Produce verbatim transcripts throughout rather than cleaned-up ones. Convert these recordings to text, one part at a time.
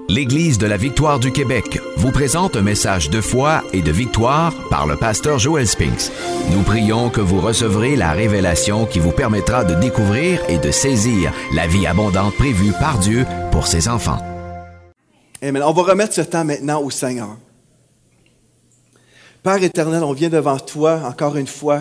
L'Église de la Victoire du Québec vous présente un message de foi et de victoire par le pasteur Joel Spinks. Nous prions que vous recevrez la révélation qui vous permettra de découvrir et de saisir la vie abondante prévue par Dieu pour ses enfants. Amen. On va remettre ce temps maintenant au Seigneur. Père éternel, on vient devant toi encore une fois.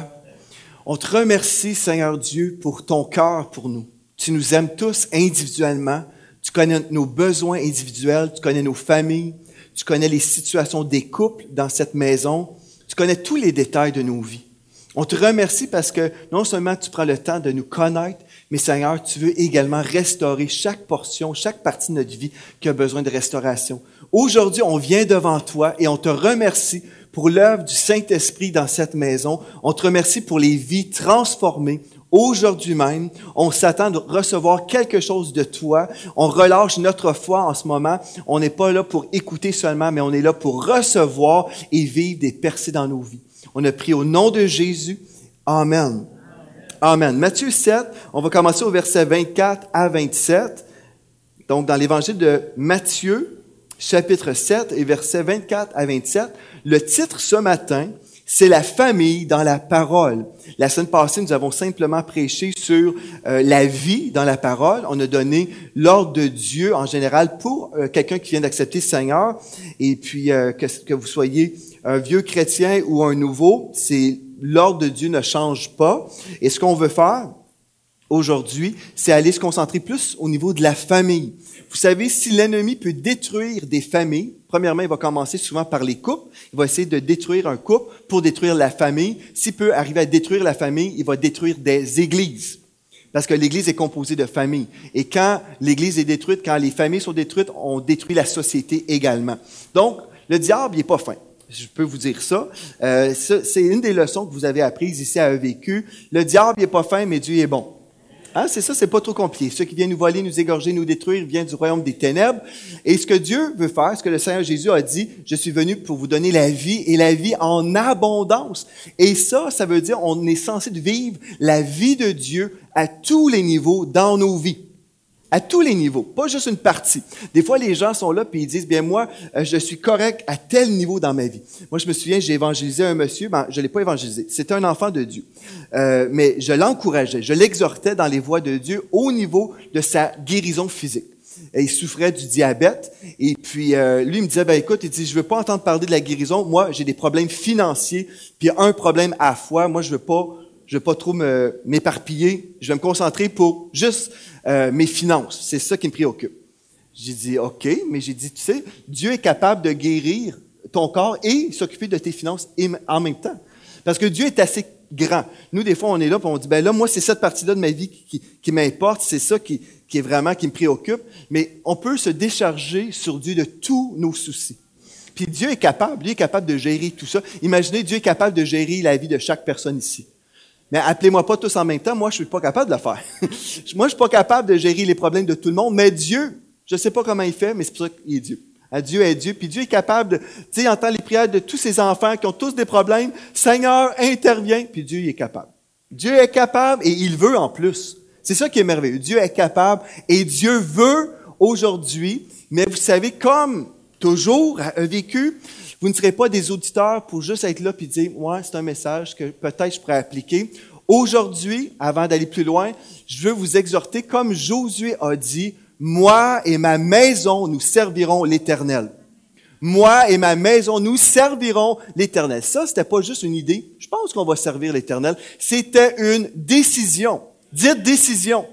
On te remercie, Seigneur Dieu, pour ton cœur pour nous. Tu nous aimes tous individuellement. Tu connais nos besoins individuels, tu connais nos familles, tu connais les situations des couples dans cette maison, tu connais tous les détails de nos vies. On te remercie parce que non seulement tu prends le temps de nous connaître, mais Seigneur, tu veux également restaurer chaque portion, chaque partie de notre vie qui a besoin de restauration. Aujourd'hui, on vient devant toi et on te remercie pour l'œuvre du Saint-Esprit dans cette maison. On te remercie pour les vies transformées. Aujourd'hui même, on s'attend de recevoir quelque chose de toi. On relâche notre foi en ce moment. On n'est pas là pour écouter seulement, mais on est là pour recevoir et vivre des percées dans nos vies. On a prié au nom de Jésus. Amen. Amen. Matthieu sept, on va commencer au verset vingt-quatre à vingt-sept. Donc, dans l'évangile de Matthieu, chapitre sept et versets vingt-quatre à vingt-sept, le titre ce matin, c'est la famille dans la parole. La semaine passée, nous avons simplement prêché sur euh, la vie dans la parole. On a donné l'ordre de Dieu en général pour euh, quelqu'un qui vient d'accepter le Seigneur. Et puis, euh, que, que vous soyez un vieux chrétien ou un nouveau, c'est l'ordre de Dieu ne change pas. Et ce qu'on veut faire aujourd'hui, c'est aller se concentrer plus au niveau de la famille. Vous savez, si l'ennemi peut détruire des familles, premièrement, il va commencer souvent par les couples. Il va essayer de détruire un couple pour détruire la famille. S'il peut arriver à détruire la famille, il va détruire des églises. Parce que l'Église est composée de familles. Et quand l'Église est détruite, quand les familles sont détruites, on détruit la société également. Donc, le diable, il n'est pas fin. Je peux vous dire ça. Euh, ça. C'est une des leçons que vous avez apprises ici à E V Q. Le diable, il n'est pas fin, mais Dieu est bon. Hein, c'est ça, c'est pas trop compliqué. Ceux qui viennent nous voler, nous égorger, nous détruire, viennent du royaume des ténèbres. Et ce que Dieu veut faire, ce que le Seigneur Jésus a dit, je suis venu pour vous donner la vie et la vie en abondance. Et ça, ça veut dire on est censé vivre la vie de Dieu à tous les niveaux dans nos vies. À tous les niveaux, pas juste une partie. Des fois, les gens sont là puis ils disent, bien moi, euh, je suis correct à tel niveau dans ma vie. Moi, je me souviens, j'ai évangélisé un monsieur, ben, je l'ai pas évangélisé, c'était un enfant de Dieu. Euh, mais je l'encourageais, je l'exhortais dans les voies de Dieu au niveau de sa guérison physique. Et il souffrait du diabète et puis euh, lui il me disait, ben écoute, il dit, je veux pas entendre parler de la guérison, moi j'ai des problèmes financiers, puis un problème à la fois, moi je veux pas, je veux pas trop me, m'éparpiller, je vais me concentrer pour juste Euh, mes finances, c'est ça qui me préoccupe. J'ai dit, OK, mais j'ai dit, tu sais, Dieu est capable de guérir ton corps et s'occuper de tes finances en même temps. Parce que Dieu est assez grand. Nous, des fois, on est là et on dit, ben là, moi, c'est cette partie-là de ma vie qui, qui, qui m'importe, c'est ça qui, qui est vraiment, qui me préoccupe. Mais on peut se décharger sur Dieu de tous nos soucis. Puis Dieu est capable, lui est capable de gérer tout ça. Imaginez, Dieu est capable de gérer la vie de chaque personne ici. Mais appelez-moi pas tous en même temps, moi je suis pas capable de le faire. Moi je suis pas capable de gérer les problèmes de tout le monde, mais Dieu, je sais pas comment il fait, mais c'est pour ça qu'il est Dieu. Dieu est Dieu, puis Dieu est capable de, tu sais, il entend les prières de tous ses enfants qui ont tous des problèmes. Seigneur, intervient, puis Dieu il est capable. Dieu est capable et il veut en plus. C'est ça qui est merveilleux. Dieu est capable et Dieu veut aujourd'hui, mais vous savez, comme toujours à E V Q, vous ne serez pas des auditeurs pour juste être là et dire, ouais, c'est un message que peut-être je pourrais appliquer. Aujourd'hui, avant d'aller plus loin, je veux vous exhorter, comme Josué a dit, moi et ma maison, nous servirons l'Éternel. Moi et ma maison, nous servirons l'Éternel. Ça, c'était pas juste une idée. Je pense qu'on va servir l'Éternel. C'était une décision. Dites décision.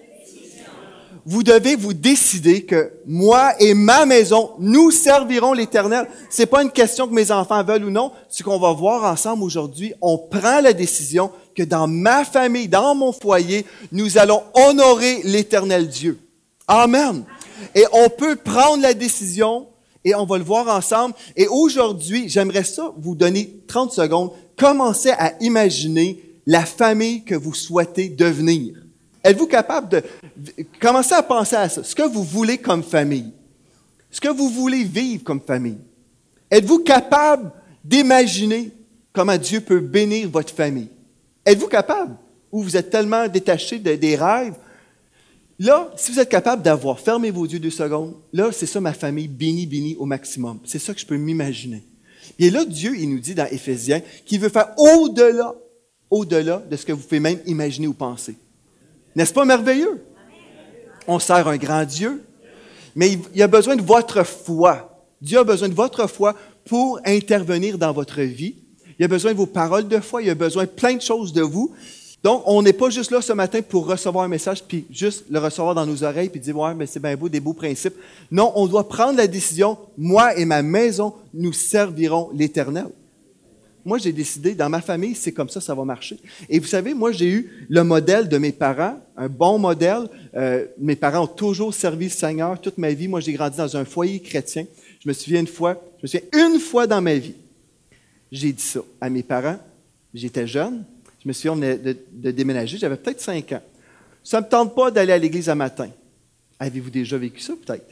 Vous devez vous décider que moi et ma maison, nous servirons l'Éternel. C'est pas une question que mes enfants veulent ou non. Ce qu'on va voir ensemble aujourd'hui, on prend la décision que dans ma famille, dans mon foyer, nous allons honorer l'Éternel Dieu. Amen. Et on peut prendre la décision et on va le voir ensemble. Et aujourd'hui, j'aimerais ça vous donner trente secondes. Commencez à imaginer la famille que vous souhaitez devenir. Êtes-vous capable de commencer à penser à ça? Ce que vous voulez comme famille. Ce que vous voulez vivre comme famille. Êtes-vous capable d'imaginer comment Dieu peut bénir votre famille? Êtes-vous capable? Ou vous êtes tellement détaché de, des rêves? Là, si vous êtes capable d'avoir, fermez vos yeux deux secondes, là, c'est ça ma famille, bénie, bénie au maximum. C'est ça que je peux m'imaginer. Et là, Dieu, il nous dit dans Éphésiens qu'il veut faire au-delà, au-delà de ce que vous pouvez même imaginer ou penser. N'est-ce pas merveilleux? On sert un grand Dieu, mais il a besoin de votre foi. Dieu a besoin de votre foi pour intervenir dans votre vie. Il a besoin de vos paroles de foi, il a besoin de plein de choses de vous. Donc, on n'est pas juste là ce matin pour recevoir un message, puis juste le recevoir dans nos oreilles, puis dire « Ouais, mais c'est bien beau, des beaux principes. » Non, on doit prendre la décision « Moi et ma maison, nous servirons l'Éternel. » Moi, j'ai décidé, dans ma famille, c'est comme ça, ça va marcher. Et vous savez, moi, j'ai eu le modèle de mes parents, un bon modèle. Euh, mes parents ont toujours servi le Seigneur toute ma vie. Moi, j'ai grandi dans un foyer chrétien. Je me souviens une fois, je me souviens une fois dans ma vie, j'ai dit ça à mes parents. J'étais jeune. Je me souviens, on venait de, de déménager. J'avais peut-être cinq ans. Ça ne me tente pas d'aller à l'église un matin. Avez-vous déjà vécu ça, peut-être?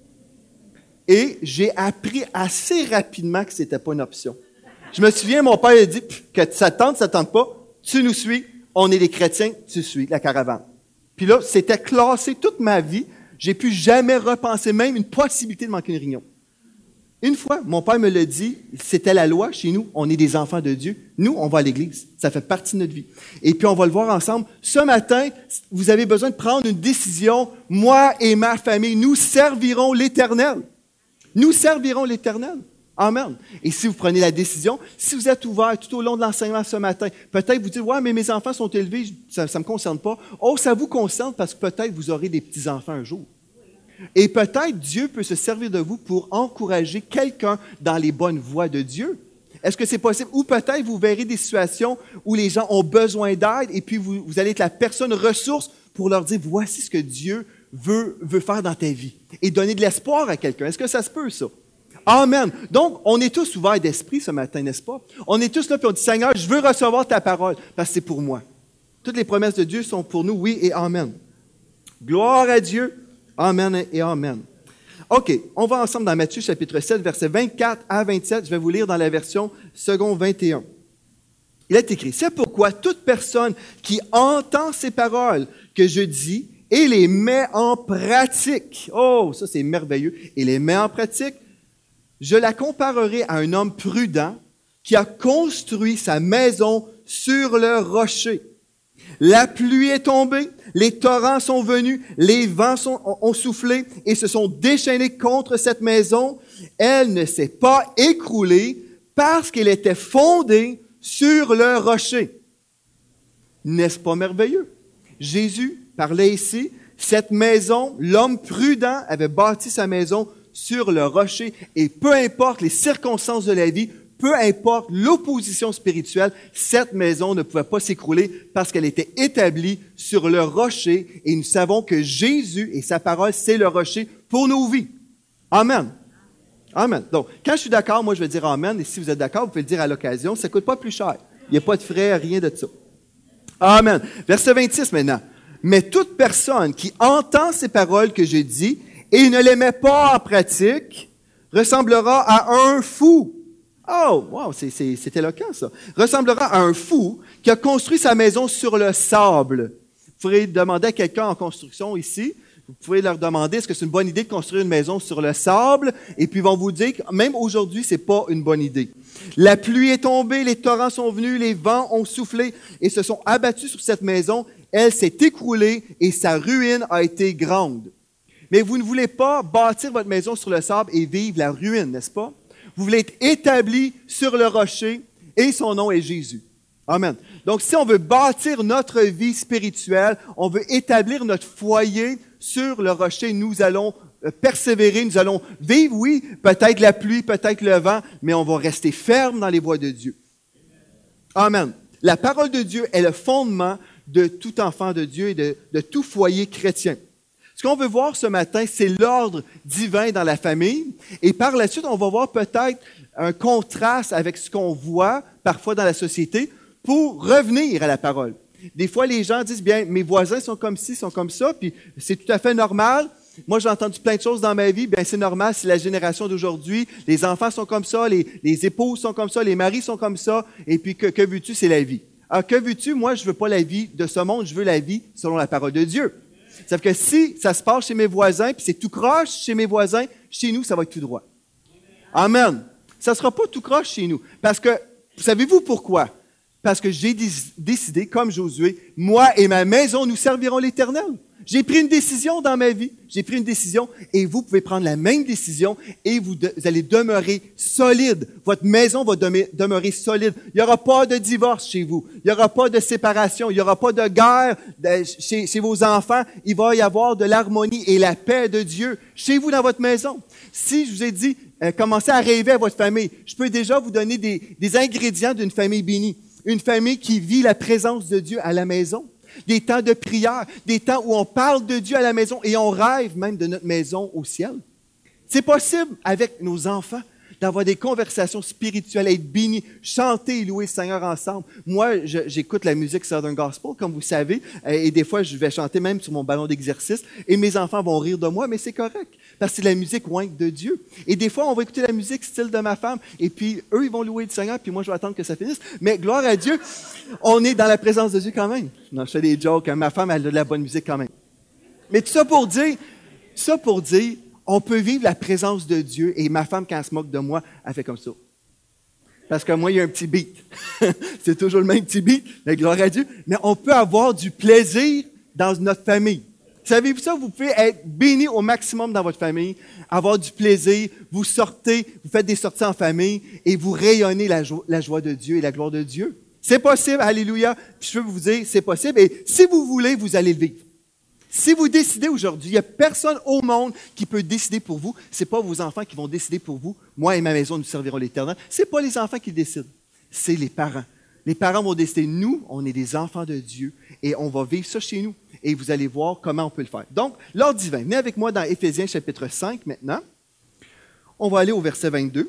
Et j'ai appris assez rapidement que ce n'était pas une option. Je me souviens, mon père a dit que ça tente, ça ne tente pas. Tu nous suis. On est les chrétiens. Tu suis la caravane. Puis là, c'était classé toute ma vie. J'ai pu jamais repenser même une possibilité de manquer une réunion. Une fois, mon père me l'a dit, c'était la loi chez nous, on est des enfants de Dieu. Nous, on va à l'église. Ça fait partie de notre vie. Et puis, on va le voir ensemble. Ce matin, vous avez besoin de prendre une décision. Moi et ma famille, nous servirons l'Éternel. Nous servirons l'Éternel. Amen. Et si vous prenez la décision, si vous êtes ouvert tout au long de l'enseignement ce matin, peut-être vous dites, ouais, mais mes enfants sont élevés, ça ne me concerne pas. Oh, ça vous concerne parce que peut-être vous aurez des petits-enfants un jour. Et peut-être Dieu peut se servir de vous pour encourager quelqu'un dans les bonnes voies de Dieu. Est-ce que c'est possible? Ou peut-être vous verrez des situations où les gens ont besoin d'aide et puis vous, vous allez être la personne ressource pour leur dire, voici ce que Dieu veut, veut faire dans ta vie. Et donner de l'espoir à quelqu'un. Est-ce que ça se peut, ça? Amen. Donc, on est tous ouverts d'esprit ce matin, n'est-ce pas? On est tous là et on dit, Seigneur, je veux recevoir ta parole parce que c'est pour moi. Toutes les promesses de Dieu sont pour nous, oui et amen. Gloire à Dieu. Amen et amen. OK, on va ensemble dans Matthieu chapitre sept, versets vingt-quatre à vingt-sept. Je vais vous lire dans la version second vingt et un. Il est écrit, « C'est pourquoi toute personne qui entend ces paroles que je dis et les met en pratique. » Oh, ça c'est merveilleux. « Et les met en pratique. Je la comparerai à un homme prudent qui a construit sa maison sur le rocher. La pluie est tombée, les torrents sont venus, les vents sont, ont soufflé et se sont déchaînés contre cette maison. Elle ne s'est pas écroulée parce qu'elle était fondée sur le rocher. » N'est-ce pas merveilleux? Jésus parlait ici, cette maison, l'homme prudent avait bâti sa maison sur le rocher et peu importe les circonstances de la vie, peu importe l'opposition spirituelle, cette maison ne pouvait pas s'écrouler parce qu'elle était établie sur le rocher et nous savons que Jésus et sa parole, c'est le rocher pour nos vies. Amen. Amen. Donc, quand je suis d'accord, moi je vais dire Amen et si vous êtes d'accord, vous pouvez le dire à l'occasion, ça ne coûte pas plus cher. Il n'y a pas de frais, rien de ça. Amen. Verset vingt-six maintenant. « Mais toute personne qui entend ces paroles que je dis et ne les met pas en pratique ressemblera à un fou. » Oh, wow, c'est, c'est, c'est éloquent, ça. Ressemblera à un fou qui a construit sa maison sur le sable. Vous pourrez demander à quelqu'un en construction ici, vous pouvez leur demander est-ce que c'est une bonne idée de construire une maison sur le sable, et puis ils vont vous dire que même aujourd'hui, c'est pas une bonne idée. La pluie est tombée, les torrents sont venus, les vents ont soufflé et se sont abattus sur cette maison. Elle s'est écroulée et sa ruine a été grande. Mais vous ne voulez pas bâtir votre maison sur le sable et vivre la ruine, n'est-ce pas? Vous voulez être établi sur le rocher et son nom est Jésus. Amen. Donc, si on veut bâtir notre vie spirituelle, on veut établir notre foyer sur le rocher, nous allons persévérer, nous allons vivre, oui, peut-être la pluie, peut-être le vent, mais on va rester ferme dans les voies de Dieu. Amen. La parole de Dieu est le fondement de tout enfant de Dieu et de, de tout foyer chrétien. Ce qu'on veut voir ce matin, c'est l'ordre divin dans la famille. Et par la suite, on va voir peut-être un contraste avec ce qu'on voit parfois dans la société pour revenir à la parole. Des fois, les gens disent, bien, mes voisins sont comme ci, sont comme ça, puis c'est tout à fait normal. Moi, j'ai entendu plein de choses dans ma vie, bien, c'est normal, c'est la génération d'aujourd'hui. Les enfants sont comme ça, les, les épouses sont comme ça, les maris sont comme ça, et puis que, que veux-tu, c'est la vie. Alors, que veux-tu? Moi, je veux pas la vie de ce monde, je veux la vie selon la parole de Dieu. Ça fait que si ça se passe chez mes voisins, puis c'est tout croche chez mes voisins, chez nous, ça va être tout droit. Amen. Ça ne sera pas tout croche chez nous. Parce que, savez-vous pourquoi? Parce que j'ai décidé, comme Josué, moi et ma maison, nous servirons l'Éternel. J'ai pris une décision dans ma vie. J'ai pris une décision et vous pouvez prendre la même décision et vous, de, vous allez demeurer solide. Votre maison va de, demeurer solide. Il n'y aura pas de divorce chez vous. Il n'y aura pas de séparation. Il n'y aura pas de guerre de, chez, chez vos enfants. Il va y avoir de l'harmonie et la paix de Dieu chez vous dans votre maison. Si je vous ai dit, euh, commencez à rêver à votre famille, je peux déjà vous donner des, des ingrédients d'une famille bénie. Une famille qui vit la présence de Dieu à la maison. Des temps de prière, des temps où on parle de Dieu à la maison et on rêve même de notre maison au ciel. C'est possible avec nos enfants d'avoir des conversations spirituelles, être bénis, chanter et louer le Seigneur ensemble. Moi, je, j'écoute la musique Southern Gospel, comme vous savez, et des fois, je vais chanter même sur mon ballon d'exercice et mes enfants vont rire de moi, mais c'est correct, parce que c'est la musique ointe de Dieu. Et des fois, on va écouter la musique style de ma femme et puis eux, ils vont louer le Seigneur, puis moi, je vais attendre que ça finisse. Mais gloire à Dieu, on est dans la présence de Dieu quand même. Non, je fais des jokes, hein, ma femme, elle a de la bonne musique quand même. Mais tout ça pour dire, ça pour dire, on peut vivre la présence de Dieu et ma femme, quand elle se moque de moi, elle fait comme ça. Parce que moi, il y a un petit beat. C'est toujours le même petit beat, mais gloire à Dieu. Mais on peut avoir du plaisir dans notre famille. Savez-vous ça? Vous pouvez être béni au maximum dans votre famille, avoir du plaisir, vous sortez, vous faites des sorties en famille et vous rayonnez la, jo- la joie de Dieu et la gloire de Dieu. C'est possible, alléluia. Puis je veux vous dire, c'est possible. Et si vous voulez, vous allez le vivre. Si vous décidez aujourd'hui, il n'y a personne au monde qui peut décider pour vous. Ce n'est pas vos enfants qui vont décider pour vous. Moi et ma maison, nous servirons l'Éternel. Ce n'est pas les enfants qui décident, c'est les parents. Les parents vont décider. Nous, on est des enfants de Dieu et on va vivre ça chez nous. Et vous allez voir comment on peut le faire. Donc, l'ordre divin. Venez avec moi dans Éphésiens chapitre cinq maintenant. On va aller au verset vingt-deux.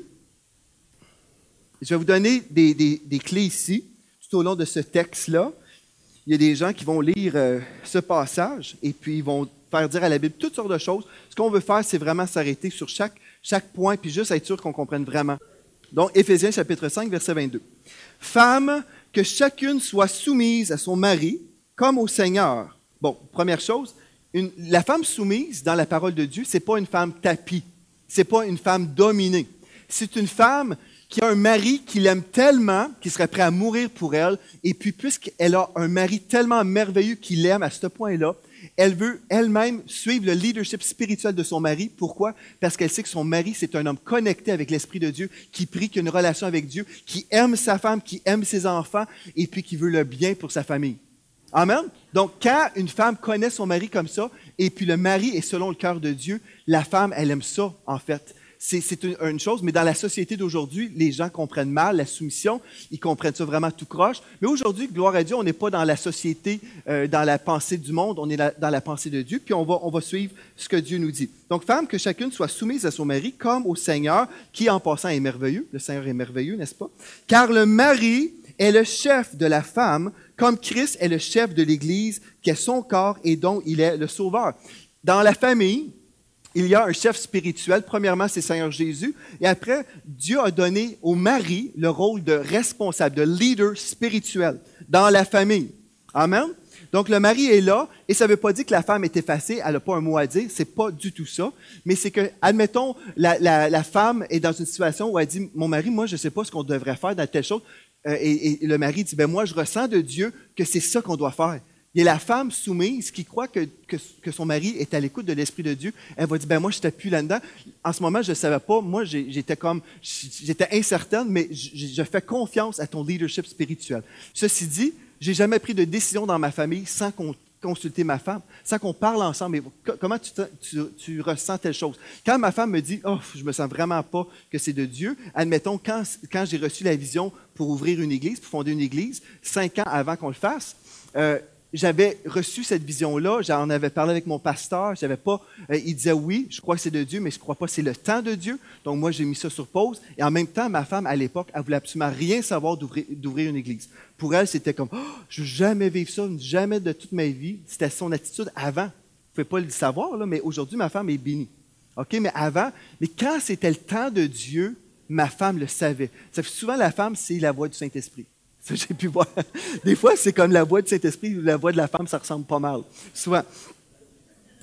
Je vais vous donner des, des, des clés ici, tout au long de ce texte-là. Il y a des gens qui vont lire euh, ce passage et puis ils vont faire dire à la Bible toutes sortes de choses. Ce qu'on veut faire, c'est vraiment s'arrêter sur chaque, chaque point puis juste être sûr qu'on comprenne vraiment. Donc, Éphésiens chapitre cinq, verset vingt-deux. « Femmes, que chacune soit soumise à son mari comme au Seigneur. » Bon, première chose, une, la femme soumise dans la parole de Dieu, ce n'est pas une femme tapie. Ce n'est pas une femme dominée. C'est une femme qui a un mari qui l'aime tellement, qui serait prêt à mourir pour elle, et puis puisqu'elle a un mari tellement merveilleux qui l'aime à ce point-là, elle veut elle-même suivre le leadership spirituel de son mari. Pourquoi? Parce qu'elle sait que son mari, c'est un homme connecté avec l'Esprit de Dieu, qui prie, qui a une relation avec Dieu, qui aime sa femme, qui aime ses enfants, et puis qui veut le bien pour sa famille. Amen? Donc, quand une femme connaît son mari comme ça, et puis le mari est selon le cœur de Dieu, la femme, elle aime ça, en fait. C'est, c'est une, une chose, mais dans la société d'aujourd'hui, les gens comprennent mal la soumission, ils comprennent ça vraiment tout croche. Mais aujourd'hui, gloire à Dieu, on n'est pas dans la société, euh, dans la pensée du monde, on est la, dans la pensée de Dieu, puis on va, on va suivre ce que Dieu nous dit. Donc, femme, que chacune soit soumise à son mari comme au Seigneur, qui en passant est merveilleux. Le Seigneur est merveilleux, n'est-ce pas? Car le mari est le chef de la femme, comme Christ est le chef de l'Église, qui est son corps et dont il est le sauveur. Dans la famille, il y a un chef spirituel. Premièrement, c'est Seigneur Jésus. Et après, Dieu a donné au mari le rôle de responsable, de leader spirituel dans la famille. Amen. Donc, le mari est là, et ça ne veut pas dire que la femme est effacée, elle n'a pas un mot à dire, c'est pas du tout ça. Mais c'est que, admettons, la, la, la femme est dans une situation où elle dit, mon mari, moi, je ne sais pas ce qu'on devrait faire dans telle chose. Euh, et, et le mari dit, ben moi, je ressens de Dieu que c'est ça qu'on doit faire. Il y a la femme soumise qui croit que, que, que son mari est à l'écoute de l'Esprit de Dieu. Elle va dire, ben moi, je n'étais plus là-dedans. En ce moment, je ne savais pas. Moi, j'ai, j'étais comme, j'étais incertaine, mais je, je fais confiance à ton leadership spirituel. Ceci dit, j'ai jamais pris de décision dans ma famille sans qu'on, consulter ma femme, sans qu'on parle ensemble. Mais comment tu, tu, tu ressens telle chose? Quand ma femme me dit, oh, je me sens vraiment pas que c'est de Dieu, admettons, quand, quand j'ai reçu la vision pour ouvrir une église, pour fonder une église, cinq ans avant qu'on le fasse, euh, j'avais reçu cette vision-là, j'en avais parlé avec mon pasteur, j'avais pas, euh, il disait oui, je crois que c'est de Dieu, mais je ne crois pas que c'est le temps de Dieu. Donc moi, j'ai mis ça sur pause. Et en même temps, ma femme, à l'époque, elle voulait absolument rien savoir d'ouvrir, d'ouvrir une église. Pour elle, c'était comme, oh, je ne veux jamais vivre ça, jamais de toute ma vie. C'était son attitude avant. Vous ne pouvez pas le savoir, là, mais aujourd'hui, ma femme est bénie. OK, mais avant, mais quand c'était le temps de Dieu, ma femme le savait. Ça fait souvent, la femme, c'est la voix du Saint-Esprit. Ça, j'ai pu voir. Des fois, c'est comme la voix du Saint-Esprit ou la voix de la femme, ça ressemble pas mal. Souvent.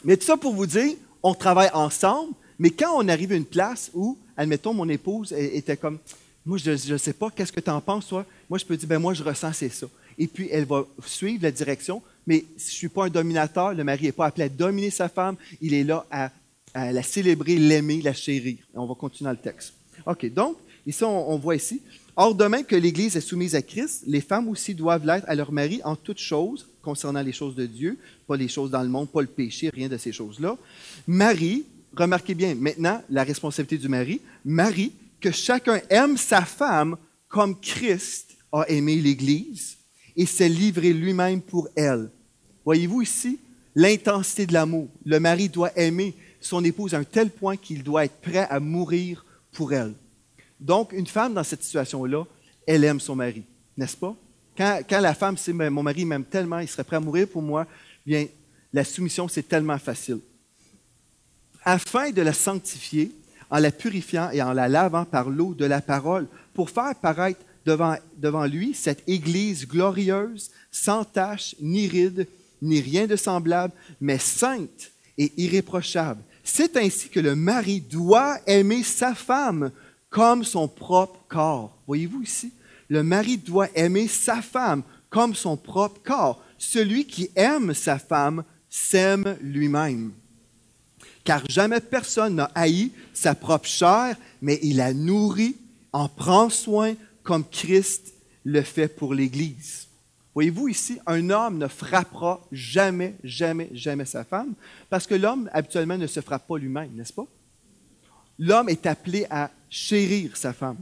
Mais tout ça pour vous dire, on travaille ensemble, mais quand on arrive à une place où, admettons, mon épouse était comme, moi, je ne sais pas, qu'est-ce que tu en penses, toi? Moi, je peux dire, ben moi, je ressens, c'est ça. Et puis, elle va suivre la direction, mais je ne suis pas un dominateur, le mari n'est pas appelé à dominer sa femme, il est là à, à la célébrer, l'aimer, la chérir. Et on va continuer dans le texte. OK, donc, ici, on, on voit ici, or, de même que l'Église est soumise à Christ, les femmes aussi doivent l'être à leur mari en toutes choses, concernant les choses de Dieu, pas les choses dans le monde, pas le péché, rien de ces choses-là. Marie, remarquez bien, maintenant, la responsabilité du mari, Marie, que chacun aime sa femme comme Christ a aimé l'Église et s'est livré lui-même pour elle. Voyez-vous ici l'intensité de l'amour. Le mari doit aimer son épouse à un tel point qu'il doit être prêt à mourir pour elle. Donc, une femme dans cette situation-là, elle aime son mari, n'est-ce pas? Quand, quand la femme sait, mon mari m'aime tellement, il serait prêt à mourir pour moi, bien, la soumission, c'est tellement facile. Afin de la sanctifier, en la purifiant et en la lavant par l'eau de la parole, pour faire paraître devant, devant lui cette Église glorieuse, sans tache, ni ride, ni rien de semblable, mais sainte et irréprochable. C'est ainsi que le mari doit aimer sa femme comme son propre corps. Voyez-vous ici? Le mari doit aimer sa femme comme son propre corps. Celui qui aime sa femme s'aime lui-même. Car jamais personne n'a haï sa propre chair, mais il la nourrit, en prend soin comme Christ le fait pour l'Église. Voyez-vous ici, un homme ne frappera jamais, jamais, jamais sa femme, parce que l'homme, habituellement, ne se frappe pas lui-même, n'est-ce pas? L'homme est appelé à chérir sa femme.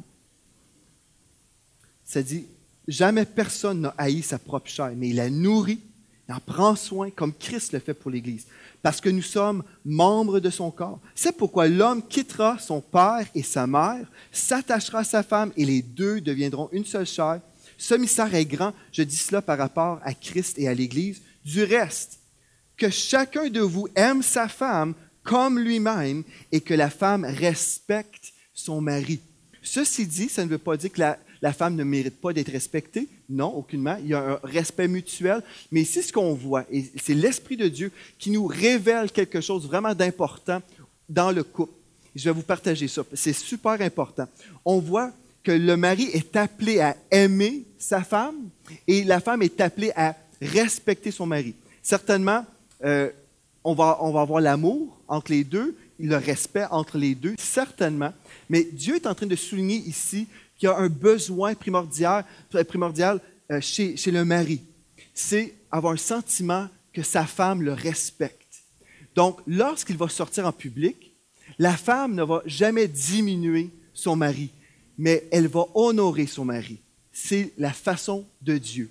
Ça dit, jamais personne n'a haï sa propre chair, mais il la nourrit, il en prend soin comme Christ le fait pour l'Église, parce que nous sommes membres de son corps. C'est pourquoi l'homme quittera son père et sa mère, s'attachera à sa femme, et les deux deviendront une seule chair. Ce mystère est grand, je dis cela par rapport à Christ et à l'Église. Du reste, que chacun de vous aime sa femme comme lui-même, et que la femme respecte son mari. Ceci dit, ça ne veut pas dire que la La femme ne mérite pas d'être respectée. Non, aucunement. Il y a un respect mutuel. Mais ici, ce qu'on voit, et c'est l'Esprit de Dieu qui nous révèle quelque chose vraiment d'important dans le couple. Je vais vous partager ça. C'est super important. On voit que le mari est appelé à aimer sa femme et la femme est appelée à respecter son mari. Certainement, euh, on va, on va avoir l'amour entre les deux, le respect entre les deux, certainement. Mais Dieu est en train de souligner ici qu'il y a un besoin primordial, primordial euh, chez, chez le mari. C'est avoir un sentiment que sa femme le respecte. Donc, lorsqu'il va sortir en public, la femme ne va jamais diminuer son mari, mais elle va honorer son mari. C'est la façon de Dieu.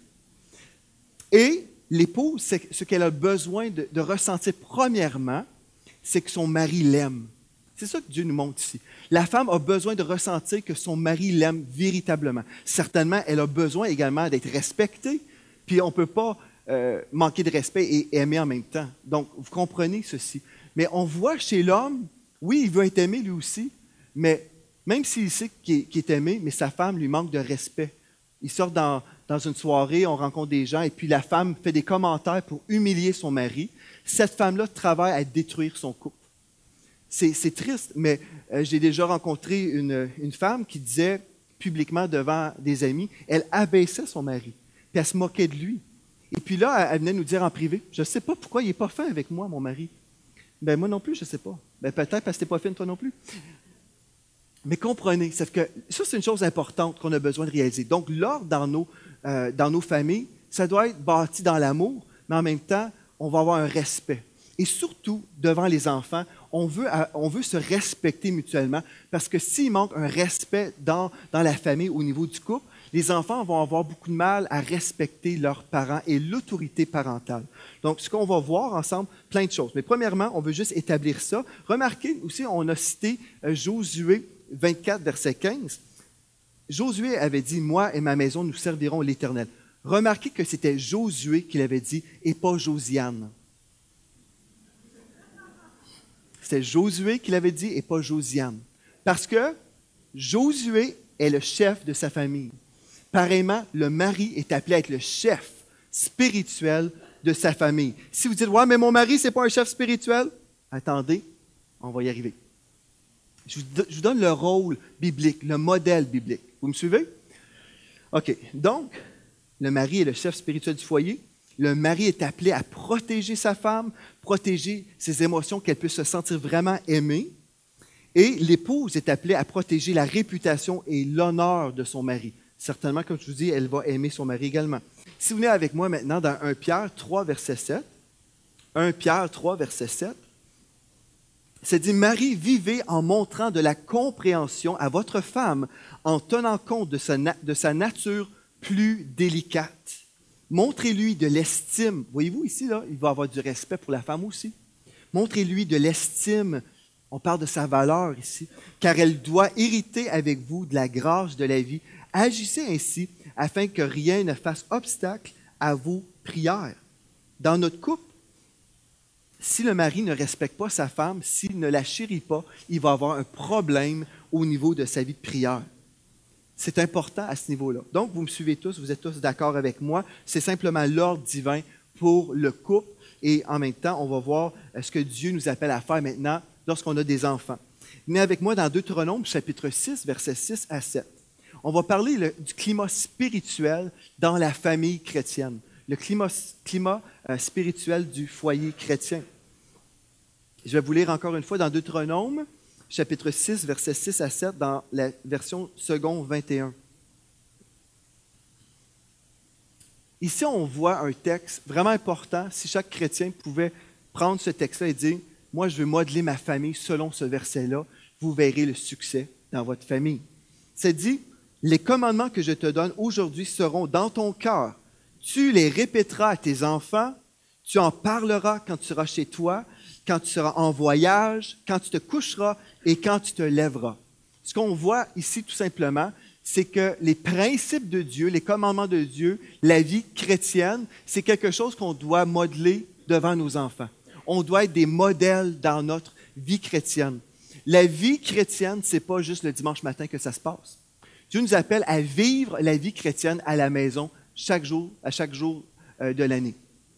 Et l'épouse, ce qu'elle a besoin de, de ressentir premièrement, c'est que son mari l'aime. C'est ça que Dieu nous montre ici. La femme a besoin de ressentir que son mari l'aime véritablement. Certainement, elle a besoin également d'être respectée, puis on ne peut pas euh, manquer de respect et aimer en même temps. Donc, vous comprenez ceci. Mais on voit chez l'homme, oui, il veut être aimé lui aussi, mais même s'il sait qu'il est, qu'il est aimé, mais sa femme lui manque de respect. Il sort dans, dans une soirée, on rencontre des gens, et puis la femme fait des commentaires pour humilier son mari. Cette femme-là travaille à détruire son couple. C'est, c'est triste, mais euh, j'ai déjà rencontré une, une femme qui disait publiquement devant des amis, elle abaissait son mari, puis elle se moquait de lui. Et puis là, elle venait nous dire en privé, je ne sais pas pourquoi il n'est pas fin avec moi, mon mari. Ben moi non plus, je ne sais pas. Ben peut-être parce que tu n'es pas fine, toi non plus. Mais comprenez, c'est que ça, c'est une chose importante qu'on a besoin de réaliser. Donc, l'ordre dans nos, euh, dans nos familles, ça doit être bâti dans l'amour, mais en même temps, on va avoir un respect. Et surtout, devant les enfants, on veut, on veut se respecter mutuellement parce que s'il manque un respect dans, dans la famille au niveau du couple, les enfants vont avoir beaucoup de mal à respecter leurs parents et l'autorité parentale. Donc, ce qu'on va voir ensemble, plein de choses. Mais premièrement, on veut juste établir ça. Remarquez aussi, on a cité Josué vingt-quatre, verset quinze. Josué avait dit, « Moi et ma maison, nous servirons l'Éternel. » Remarquez que c'était Josué qui l'avait dit et pas Josiane. C'était Josué qui l'avait dit et pas Josiane. Parce que Josué est le chef de sa famille. Pareillement, le mari est appelé à être le chef spirituel de sa famille. Si vous dites, ouais, mais mon mari, c'est pas un chef spirituel, attendez, on va y arriver. Je vous, je vous donne le rôle biblique, le modèle biblique. Vous me suivez? OK. Donc, le mari est le chef spirituel du foyer. Le mari est appelé à protéger sa femme, protéger ses émotions, qu'elle puisse se sentir vraiment aimée. Et l'épouse est appelée à protéger la réputation et l'honneur de son mari. Certainement, comme je vous dis, elle va aimer son mari également. Si vous venez avec moi maintenant dans premier Pierre trois, verset sept, premier Pierre trois, verset sept, ça dit « Marie, vivez en montrant de la compréhension à votre femme, en tenant compte de sa, na- de sa nature plus délicate. Montrez-lui de l'estime. » Voyez-vous ici, là, il va avoir du respect pour la femme aussi. Montrez-lui de l'estime. On parle de sa valeur ici, car elle doit hériter avec vous de la grâce de la vie. Agissez ainsi afin que rien ne fasse obstacle à vos prières. Dans notre couple, si le mari ne respecte pas sa femme, s'il ne la chérit pas, il va avoir un problème au niveau de sa vie de prière. C'est important à ce niveau-là. Donc, vous me suivez tous, vous êtes tous d'accord avec moi. C'est simplement l'ordre divin pour le couple. Et en même temps, on va voir ce que Dieu nous appelle à faire maintenant lorsqu'on a des enfants. Venez avec moi dans Deutéronome, chapitre six, versets six à sept. On va parler le, du climat spirituel dans la famille chrétienne, le climat, climat euh, spirituel du foyer chrétien. Je vais vous lire encore une fois dans Deutéronome, chapitre six, versets six à sept, dans la version second vingt et un. Ici, on voit un texte vraiment important. Si chaque chrétien pouvait prendre ce texte-là et dire « Moi, je veux modeler ma famille selon ce verset-là », vous verrez le succès dans votre famille. C'est dit « Les commandements que je te donne aujourd'hui seront dans ton cœur. Tu les répéteras à tes enfants, tu en parleras quand tu seras chez toi, quand tu seras en voyage, quand tu te coucheras et quand tu te lèveras. » Ce qu'on voit ici, tout simplement, c'est que les principes de Dieu, les commandements de Dieu, la vie chrétienne, c'est quelque chose qu'on doit modeler devant nos enfants. On doit être des modèles dans notre vie chrétienne. La vie chrétienne, ce n'est pas juste le dimanche matin que ça se passe. Dieu nous appelle à vivre la vie chrétienne à la maison, chaque jour, à chaque jour euh, de l'année.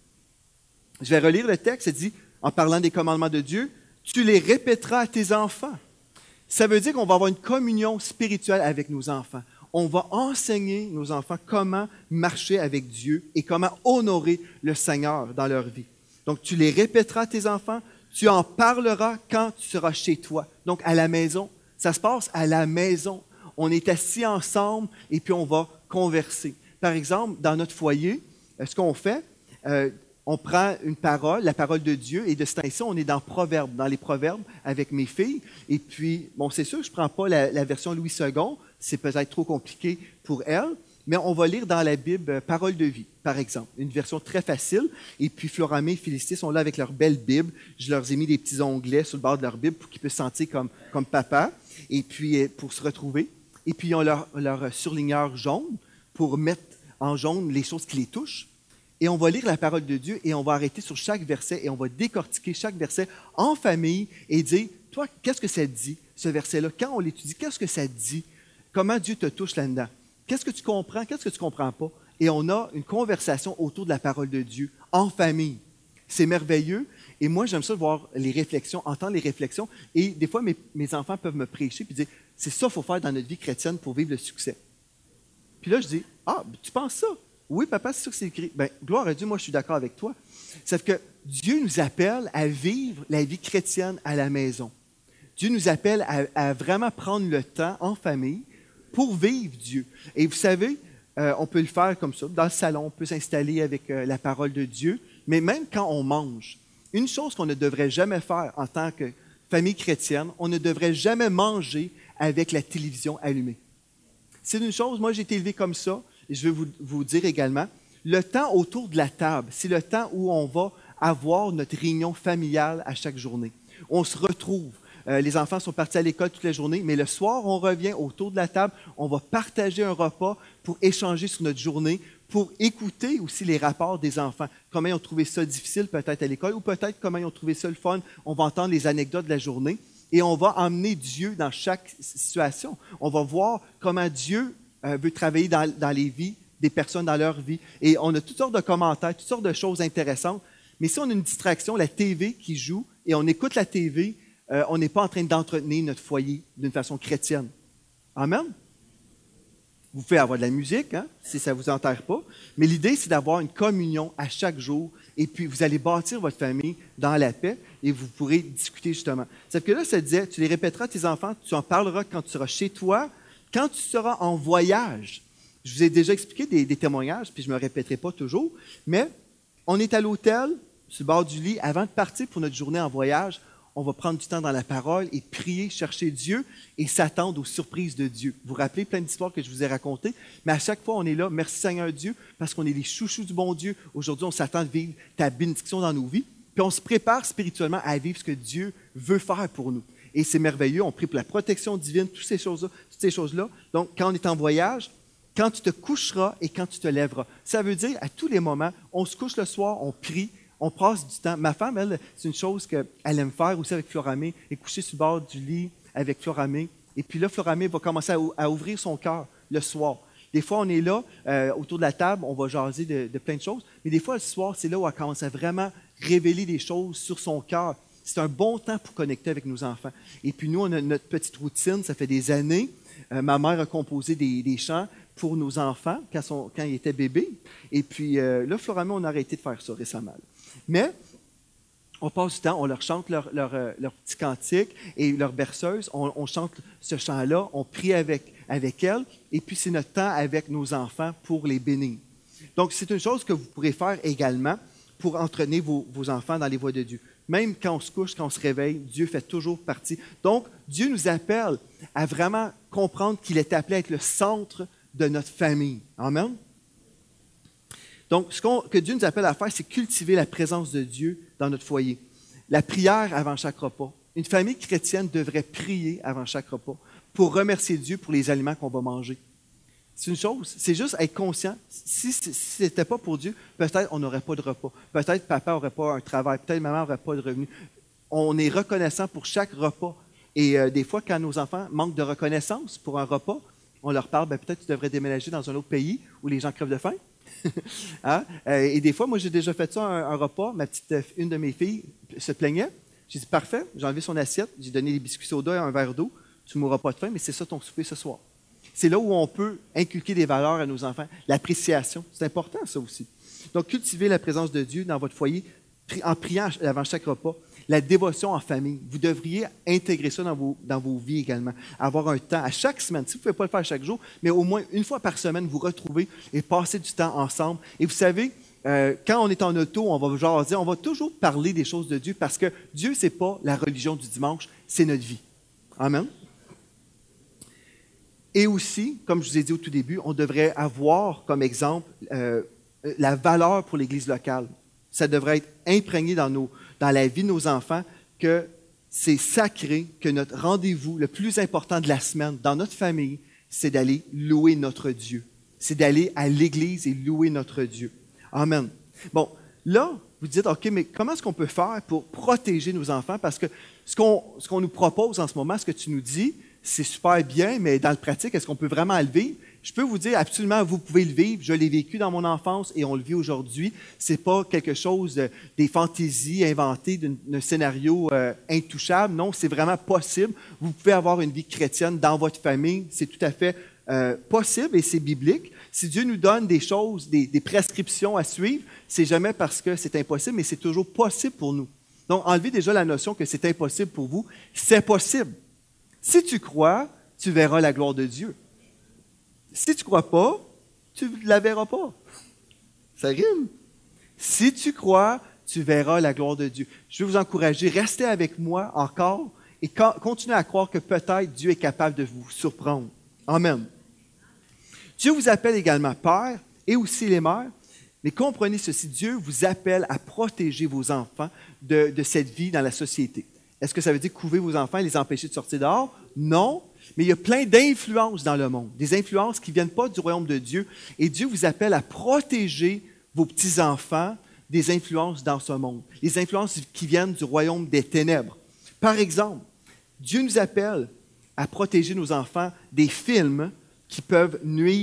Je vais relire le texte, ça dit, en parlant des commandements de Dieu, « Tu les répéteras à tes enfants. » Ça veut dire qu'on va avoir une communion spirituelle avec nos enfants. On va enseigner nos enfants comment marcher avec Dieu et comment honorer le Seigneur dans leur vie. Donc, tu les répéteras à tes enfants, tu en parleras quand tu seras chez toi. Donc, à la maison. Ça se passe à la maison. On est assis ensemble et puis on va converser. Par exemple, dans notre foyer, ce qu'on fait, euh, on prend une parole, la parole de Dieu, et de ce temps-ci, on est dans Proverbes, dans les Proverbes avec mes filles. Et puis, bon, c'est sûr, je ne prends pas la, la version Louis second, c'est peut-être trop compliqué pour elles, mais on va lire dans la Bible Parole de vie, par exemple, une version très facile. Et puis, Floramé et Félicité sont là avec leur belle Bible. Je leur ai mis des petits onglets sur le bord de leur Bible pour qu'ils puissent sentir comme, comme papa, et puis pour se retrouver. Et puis, ils ont leur, leur surligneur jaune pour mettre en jaune les choses qui les touchent. Et on va lire la parole de Dieu et on va arrêter sur chaque verset et on va décortiquer chaque verset en famille et dire, toi, qu'est-ce que ça dit, ce verset-là? Quand on l'étudie, qu'est-ce que ça dit? Comment Dieu te touche là-dedans? Qu'est-ce que tu comprends? Qu'est-ce que tu ne comprends pas? Et on a une conversation autour de la parole de Dieu en famille. C'est merveilleux. Et moi, j'aime ça voir les réflexions, entendre les réflexions. Et des fois, mes, mes enfants peuvent me prêcher et dire, c'est ça qu'il faut faire dans notre vie chrétienne pour vivre le succès. Puis là, je dis, ah, tu penses ça? Oui, papa, c'est sûr que c'est écrit. Bien, gloire à Dieu, moi, je suis d'accord avec toi. Sauf que Dieu nous appelle à vivre la vie chrétienne à la maison. Dieu nous appelle à, à vraiment prendre le temps en famille pour vivre Dieu. Et vous savez, euh, on peut le faire comme ça. Dans le salon, on peut s'installer avec euh, la parole de Dieu. Mais même quand on mange, une chose qu'on ne devrait jamais faire en tant que famille chrétienne, on ne devrait jamais manger avec la télévision allumée. C'est une chose, moi, j'ai été élevé comme ça. Et je vais vous, vous dire également, le temps autour de la table, c'est le temps où on va avoir notre réunion familiale à chaque journée. On se retrouve. Euh, les enfants sont partis à l'école toute la journée, mais le soir, on revient autour de la table. On va partager un repas pour échanger sur notre journée, pour écouter aussi les rapports des enfants. Comment ils ont trouvé ça difficile peut-être à l'école ou peut-être comment ils ont trouvé ça le fun. On va entendre les anecdotes de la journée et on va emmener Dieu dans chaque situation. On va voir comment Dieu veut travailler dans, dans les vies des personnes dans leur vie. Et on a toutes sortes de commentaires, toutes sortes de choses intéressantes. Mais si on a une distraction, la T V qui joue, et on écoute la T V, euh, on n'est pas en train d'entretenir notre foyer d'une façon chrétienne. Amen? Vous pouvez avoir de la musique, hein, si ça ne vous enterre pas. Mais l'idée, c'est d'avoir une communion à chaque jour. Et puis, vous allez bâtir votre famille dans la paix et vous pourrez discuter justement. Sauf que là, ça disait, tu les répéteras à tes enfants, tu en parleras quand tu seras chez toi, quand tu seras en voyage. Je vous ai déjà expliqué des, des témoignages, puis je ne me répéterai pas toujours, mais on est à l'hôtel, sur le bord du lit, avant de partir pour notre journée en voyage, on va prendre du temps dans la parole et prier, chercher Dieu et s'attendre aux surprises de Dieu. Vous vous rappelez plein d'histoires que je vous ai racontées, mais à chaque fois, on est là, merci Seigneur Dieu, parce qu'on est les chouchous du bon Dieu. Aujourd'hui, on s'attend de vivre ta bénédiction dans nos vies, puis on se prépare spirituellement à vivre ce que Dieu veut faire pour nous. Et c'est merveilleux, on prie pour la protection divine, toutes ces choses-là, toutes ces choses-là. Donc, quand on est en voyage, quand tu te coucheras et quand tu te lèveras. Ça veut dire, à tous les moments, on se couche le soir, on prie, on passe du temps. Ma femme, elle, c'est une chose qu'elle aime faire aussi avec Floramé, est couchée sur le bord du lit avec Floramé. Et puis là, Floramé va commencer à, à ouvrir son cœur le soir. Des fois, on est là, euh, autour de la table, on va jaser de, de plein de choses. Mais des fois, le soir, c'est là où elle commence à vraiment révéler des choses sur son cœur. C'est un bon temps pour connecter avec nos enfants. Et puis nous, on a notre petite routine, ça fait des années. Euh, ma mère a composé des, des chants pour nos enfants quand, son, quand ils étaient bébés. Et puis euh, là, Floramé, on a arrêté de faire ça récemment. Mais on passe du temps, on leur chante leur, leur, leur petit cantique et leur berceuse, on, on chante ce chant-là, on prie avec, avec elles, et puis c'est notre temps avec nos enfants pour les bénir. Donc, c'est une chose que vous pourrez faire également pour entretenir vos, vos enfants dans les voies de Dieu. Même quand on se couche, quand on se réveille, Dieu fait toujours partie. Donc, Dieu nous appelle à vraiment comprendre qu'il est appelé à être le centre de notre famille. Amen? Donc, ce qu'on, que Dieu nous appelle à faire, c'est cultiver la présence de Dieu dans notre foyer. La prière avant chaque repas. Une famille chrétienne devrait prier avant chaque repas pour remercier Dieu pour les aliments qu'on va manger. C'est une chose, c'est juste être conscient. Si ce n'était pas pour Dieu, peut-être on n'aurait pas de repas. Peut-être papa n'aurait pas un travail. Peut-être maman n'aurait pas de revenus. On est reconnaissant pour chaque repas. Et euh, des fois, quand nos enfants manquent de reconnaissance pour un repas, on leur parle, ben, peut-être que tu devrais déménager dans un autre pays où les gens crèvent de faim. Hein? Et des fois, moi, j'ai déjà fait ça, un, un repas. Ma petite, une de mes filles se plaignait. J'ai dit, parfait, j'ai enlevé son assiette, j'ai donné des biscuits soda et un verre d'eau. Tu ne mourras pas de faim, mais c'est ça ton souper ce soir. C'est là où on peut inculquer des valeurs à nos enfants. L'appréciation, c'est important ça aussi. Donc, cultivez la présence de Dieu dans votre foyer en priant avant chaque repas. La dévotion en famille, vous devriez intégrer ça dans vos, dans vos vies également. Avoir un temps à chaque semaine, si vous ne pouvez pas le faire chaque jour, mais au moins une fois par semaine, vous retrouvez et passer du temps ensemble. Et vous savez, euh, quand on est en auto, on va jaser, on va toujours parler des choses de Dieu parce que Dieu, ce n'est pas la religion du dimanche, c'est notre vie. Amen. Et aussi, comme je vous ai dit au tout début, on devrait avoir comme exemple euh, la valeur pour l'Église locale. Ça devrait être imprégné dans, nos, dans la vie de nos enfants que c'est sacré, que notre rendez-vous le plus important de la semaine dans notre famille, c'est d'aller louer notre Dieu. C'est d'aller à l'Église et louer notre Dieu. Amen. Bon, là, vous dites, OK, mais comment est-ce qu'on peut faire pour protéger nos enfants? Parce que ce qu'on, ce qu'on nous propose en ce moment, ce que tu nous dis, c'est super bien, mais dans le pratique, est-ce qu'on peut vraiment le vivre? Je peux vous dire, absolument, vous pouvez le vivre. Je l'ai vécu dans mon enfance et on le vit aujourd'hui. Ce n'est pas quelque chose, de, des fantaisies inventées d'un, d'un scénario euh, intouchable. Non, c'est vraiment possible. Vous pouvez avoir une vie chrétienne dans votre famille. C'est tout à fait euh, possible et c'est biblique. Si Dieu nous donne des choses, des, des prescriptions à suivre, c'est jamais parce que c'est impossible, mais c'est toujours possible pour nous. Donc, enlevez déjà la notion que c'est impossible pour vous. C'est possible. Si tu crois, tu verras la gloire de Dieu. Si tu ne crois pas, tu ne la verras pas. Ça rime. Si tu crois, tu verras la gloire de Dieu. Je veux vous encourager, restez avec moi encore et continuez à croire que peut-être Dieu est capable de vous surprendre. Amen. Dieu vous appelle également Père et aussi les mères, mais comprenez ceci, Dieu vous appelle à protéger vos enfants de, de cette vie dans la société. Est-ce que ça veut dire couver vos enfants et les empêcher de sortir dehors? Non, mais il y a plein d'influences dans le monde, des influences qui ne viennent pas du royaume de Dieu. Et Dieu vous appelle à protéger vos petits-enfants des influences dans ce monde, les influences qui viennent du royaume des ténèbres. Par exemple, Dieu nous appelle à protéger nos enfants des films qui peuvent nuire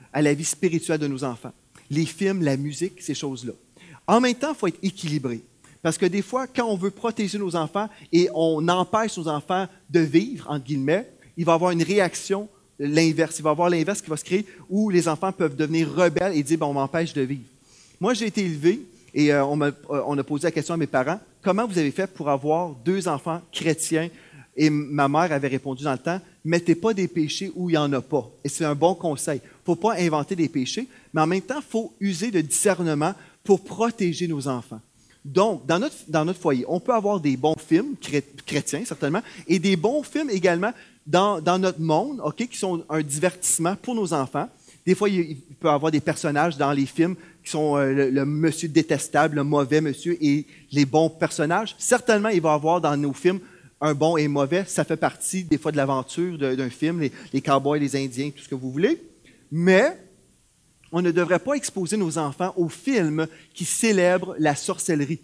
à la vie spirituelle de nos enfants. Les films, la musique, ces choses-là. En même temps, il faut être équilibré. Parce que des fois, quand on veut protéger nos enfants et on empêche nos enfants de vivre, entre guillemets, il va y avoir une réaction, l'inverse. Il va y avoir l'inverse qui va se créer où les enfants peuvent devenir rebelles et dire ben, « on m'empêche de vivre ». Moi, j'ai été élevé et euh, on, m'a, euh, on a posé la question à mes parents « Comment vous avez fait pour avoir deux enfants chrétiens ?» Et ma mère avait répondu dans le temps « Mettez pas des péchés où il n'y en a pas ». Et c'est un bon conseil. Il ne faut pas inventer des péchés, mais en même temps, il faut user de discernement pour protéger nos enfants. Donc, dans notre, dans notre foyer, on peut avoir des bons films chrétiens, certainement, et des bons films également dans, dans notre monde, okay, qui sont un divertissement pour nos enfants. Des fois, il peut y avoir des personnages dans les films qui sont euh, le, le monsieur détestable, le mauvais monsieur et les bons personnages. Certainement, il va y avoir dans nos films un bon et mauvais. Ça fait partie des fois de l'aventure de, d'un film, les, les cowboys, les Indiens, tout ce que vous voulez. Mais on ne devrait pas exposer nos enfants aux films qui célèbrent la sorcellerie.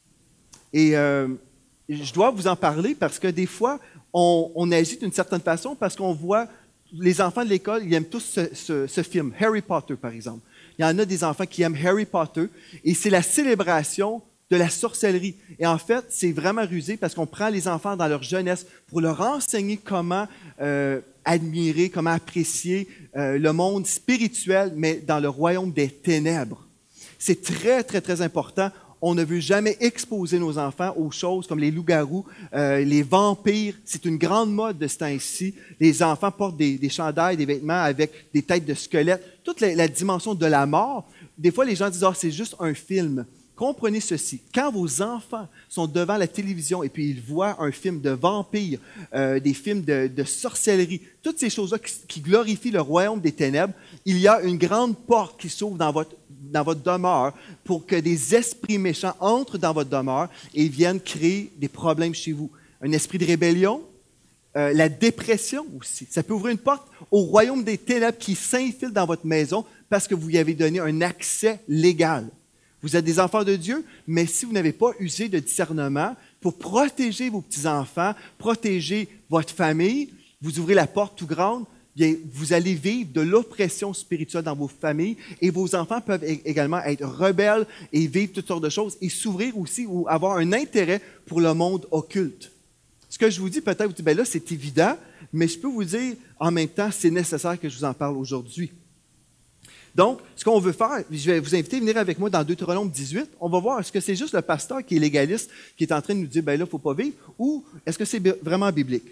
Et euh, je dois vous en parler parce que des fois, on, on agit d'une certaine façon parce qu'on voit les enfants de l'école, ils aiment tous ce, ce, ce film, Harry Potter par exemple. Il y en a des enfants qui aiment Harry Potter et c'est la célébration de la sorcellerie. Et en fait, c'est vraiment rusé parce qu'on prend les enfants dans leur jeunesse pour leur enseigner comment euh, admirer, comment apprécier euh, le monde spirituel, mais dans le royaume des ténèbres. C'est très, très, très important. On ne veut jamais exposer nos enfants aux choses comme les loups-garous, euh, les vampires. C'est une grande mode de ce temps-ci. Les enfants portent des, des chandails, des vêtements avec des têtes de squelettes. Toute la, la dimension de la mort. Des fois, les gens disent « Ah, c'est juste un film ». Comprenez ceci, quand vos enfants sont devant la télévision et puis ils voient un film de vampires, euh, des films de, de sorcellerie, toutes ces choses-là qui, qui glorifient le royaume des ténèbres, il y a une grande porte qui s'ouvre dans votre, dans votre demeure pour que des esprits méchants entrent dans votre demeure et viennent créer des problèmes chez vous. Un esprit de rébellion, euh, la dépression aussi. Ça peut ouvrir une porte au royaume des ténèbres qui s'infile dans votre maison parce que vous y avez donné un accès légal. Vous êtes des enfants de Dieu, mais si vous n'avez pas usé de discernement pour protéger vos petits-enfants, protéger votre famille, vous ouvrez la porte tout grande, bien, vous allez vivre de l'oppression spirituelle dans vos familles et vos enfants peuvent également être rebelles et vivre toutes sortes de choses et s'ouvrir aussi ou avoir un intérêt pour le monde occulte. Ce que je vous dis, peut-être, vous dites, bien là, c'est évident, mais je peux vous dire, en même temps, c'est nécessaire que je vous en parle aujourd'hui. Donc, ce qu'on veut faire, je vais vous inviter à venir avec moi dans Deutéronome dix-huit. On va voir, est-ce que c'est juste le pasteur qui est légaliste, qui est en train de nous dire, ben là, il ne faut pas vivre, ou est-ce que c'est vraiment biblique?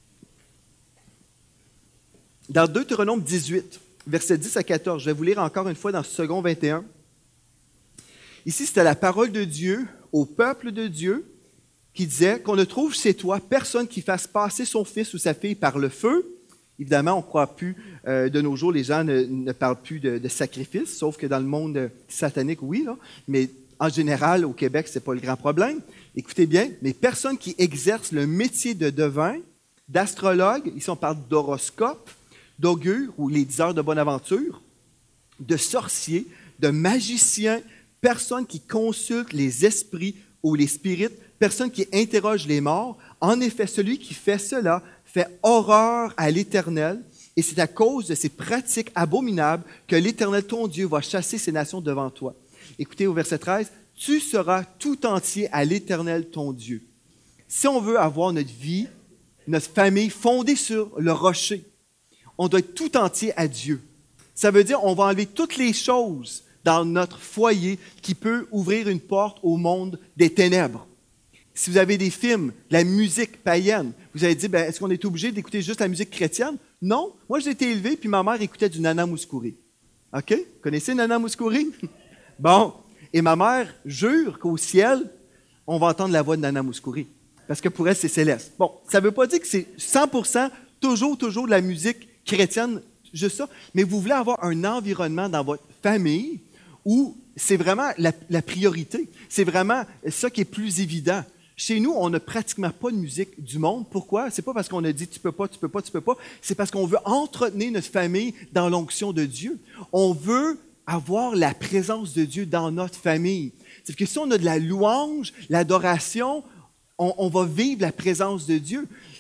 Dans Deutéronome dix-huit, versets dix à quatorze, je vais vous lire encore une fois dans second vingt et un. Ici, c'était la parole de Dieu au peuple de Dieu qui disait qu'on ne trouve chez toi personne qui fasse passer son fils ou sa fille par le feu. Évidemment, on ne croit plus, euh, de nos jours, les gens ne, ne parlent plus de, de sacrifice, sauf que dans le monde satanique, oui, là, mais en général, au Québec, ce n'est pas le grand problème. Écoutez bien, mais personne qui exerce le métier de devin, d'astrologue, ici on parle d'horoscope, d'augure ou les diseurs de bonne aventure, de sorcier, de magicien, personne qui consulte les esprits ou les spirites, personne qui interroge les morts. En effet, celui qui fait cela fait horreur à l'Éternel, et c'est à cause de ces pratiques abominables que l'Éternel, ton Dieu, va chasser ces nations devant toi. Écoutez au verset treize, « Tu seras tout entier à l'Éternel, ton Dieu. » Si on veut avoir notre vie, notre famille fondée sur le rocher, on doit être tout entier à Dieu. Ça veut dire on va enlever toutes les choses dans notre foyer qui peut ouvrir une porte au monde des ténèbres. Si vous avez des films, la musique païenne, vous allez dire, ben, est-ce qu'on est obligé d'écouter juste la musique chrétienne? Non. Moi, j'ai été élevé, puis ma mère écoutait du Nana Mouskouri. OK? Vous connaissez Nana Mouskouri? Bon. Et ma mère jure qu'au ciel, on va entendre la voix de Nana Mouskouri. Parce que pour elle, c'est céleste. Bon, ça ne veut pas dire que c'est cent pour cent toujours, toujours de la musique chrétienne, juste ça. Mais vous voulez avoir un environnement dans votre famille où c'est vraiment la, la priorité. C'est vraiment ça qui est plus évident. Chez nous, on n'a pratiquement pas de musique du monde. Pourquoi? C'est pas parce qu'on a dit tu peux pas, tu peux pas, tu peux pas. C'est parce qu'on veut entretenir notre famille dans l'onction de Dieu. On veut avoir la présence de Dieu dans notre famille. C'est que si on a de la louange, l'adoration, on, on va vivre la présence de Dieu.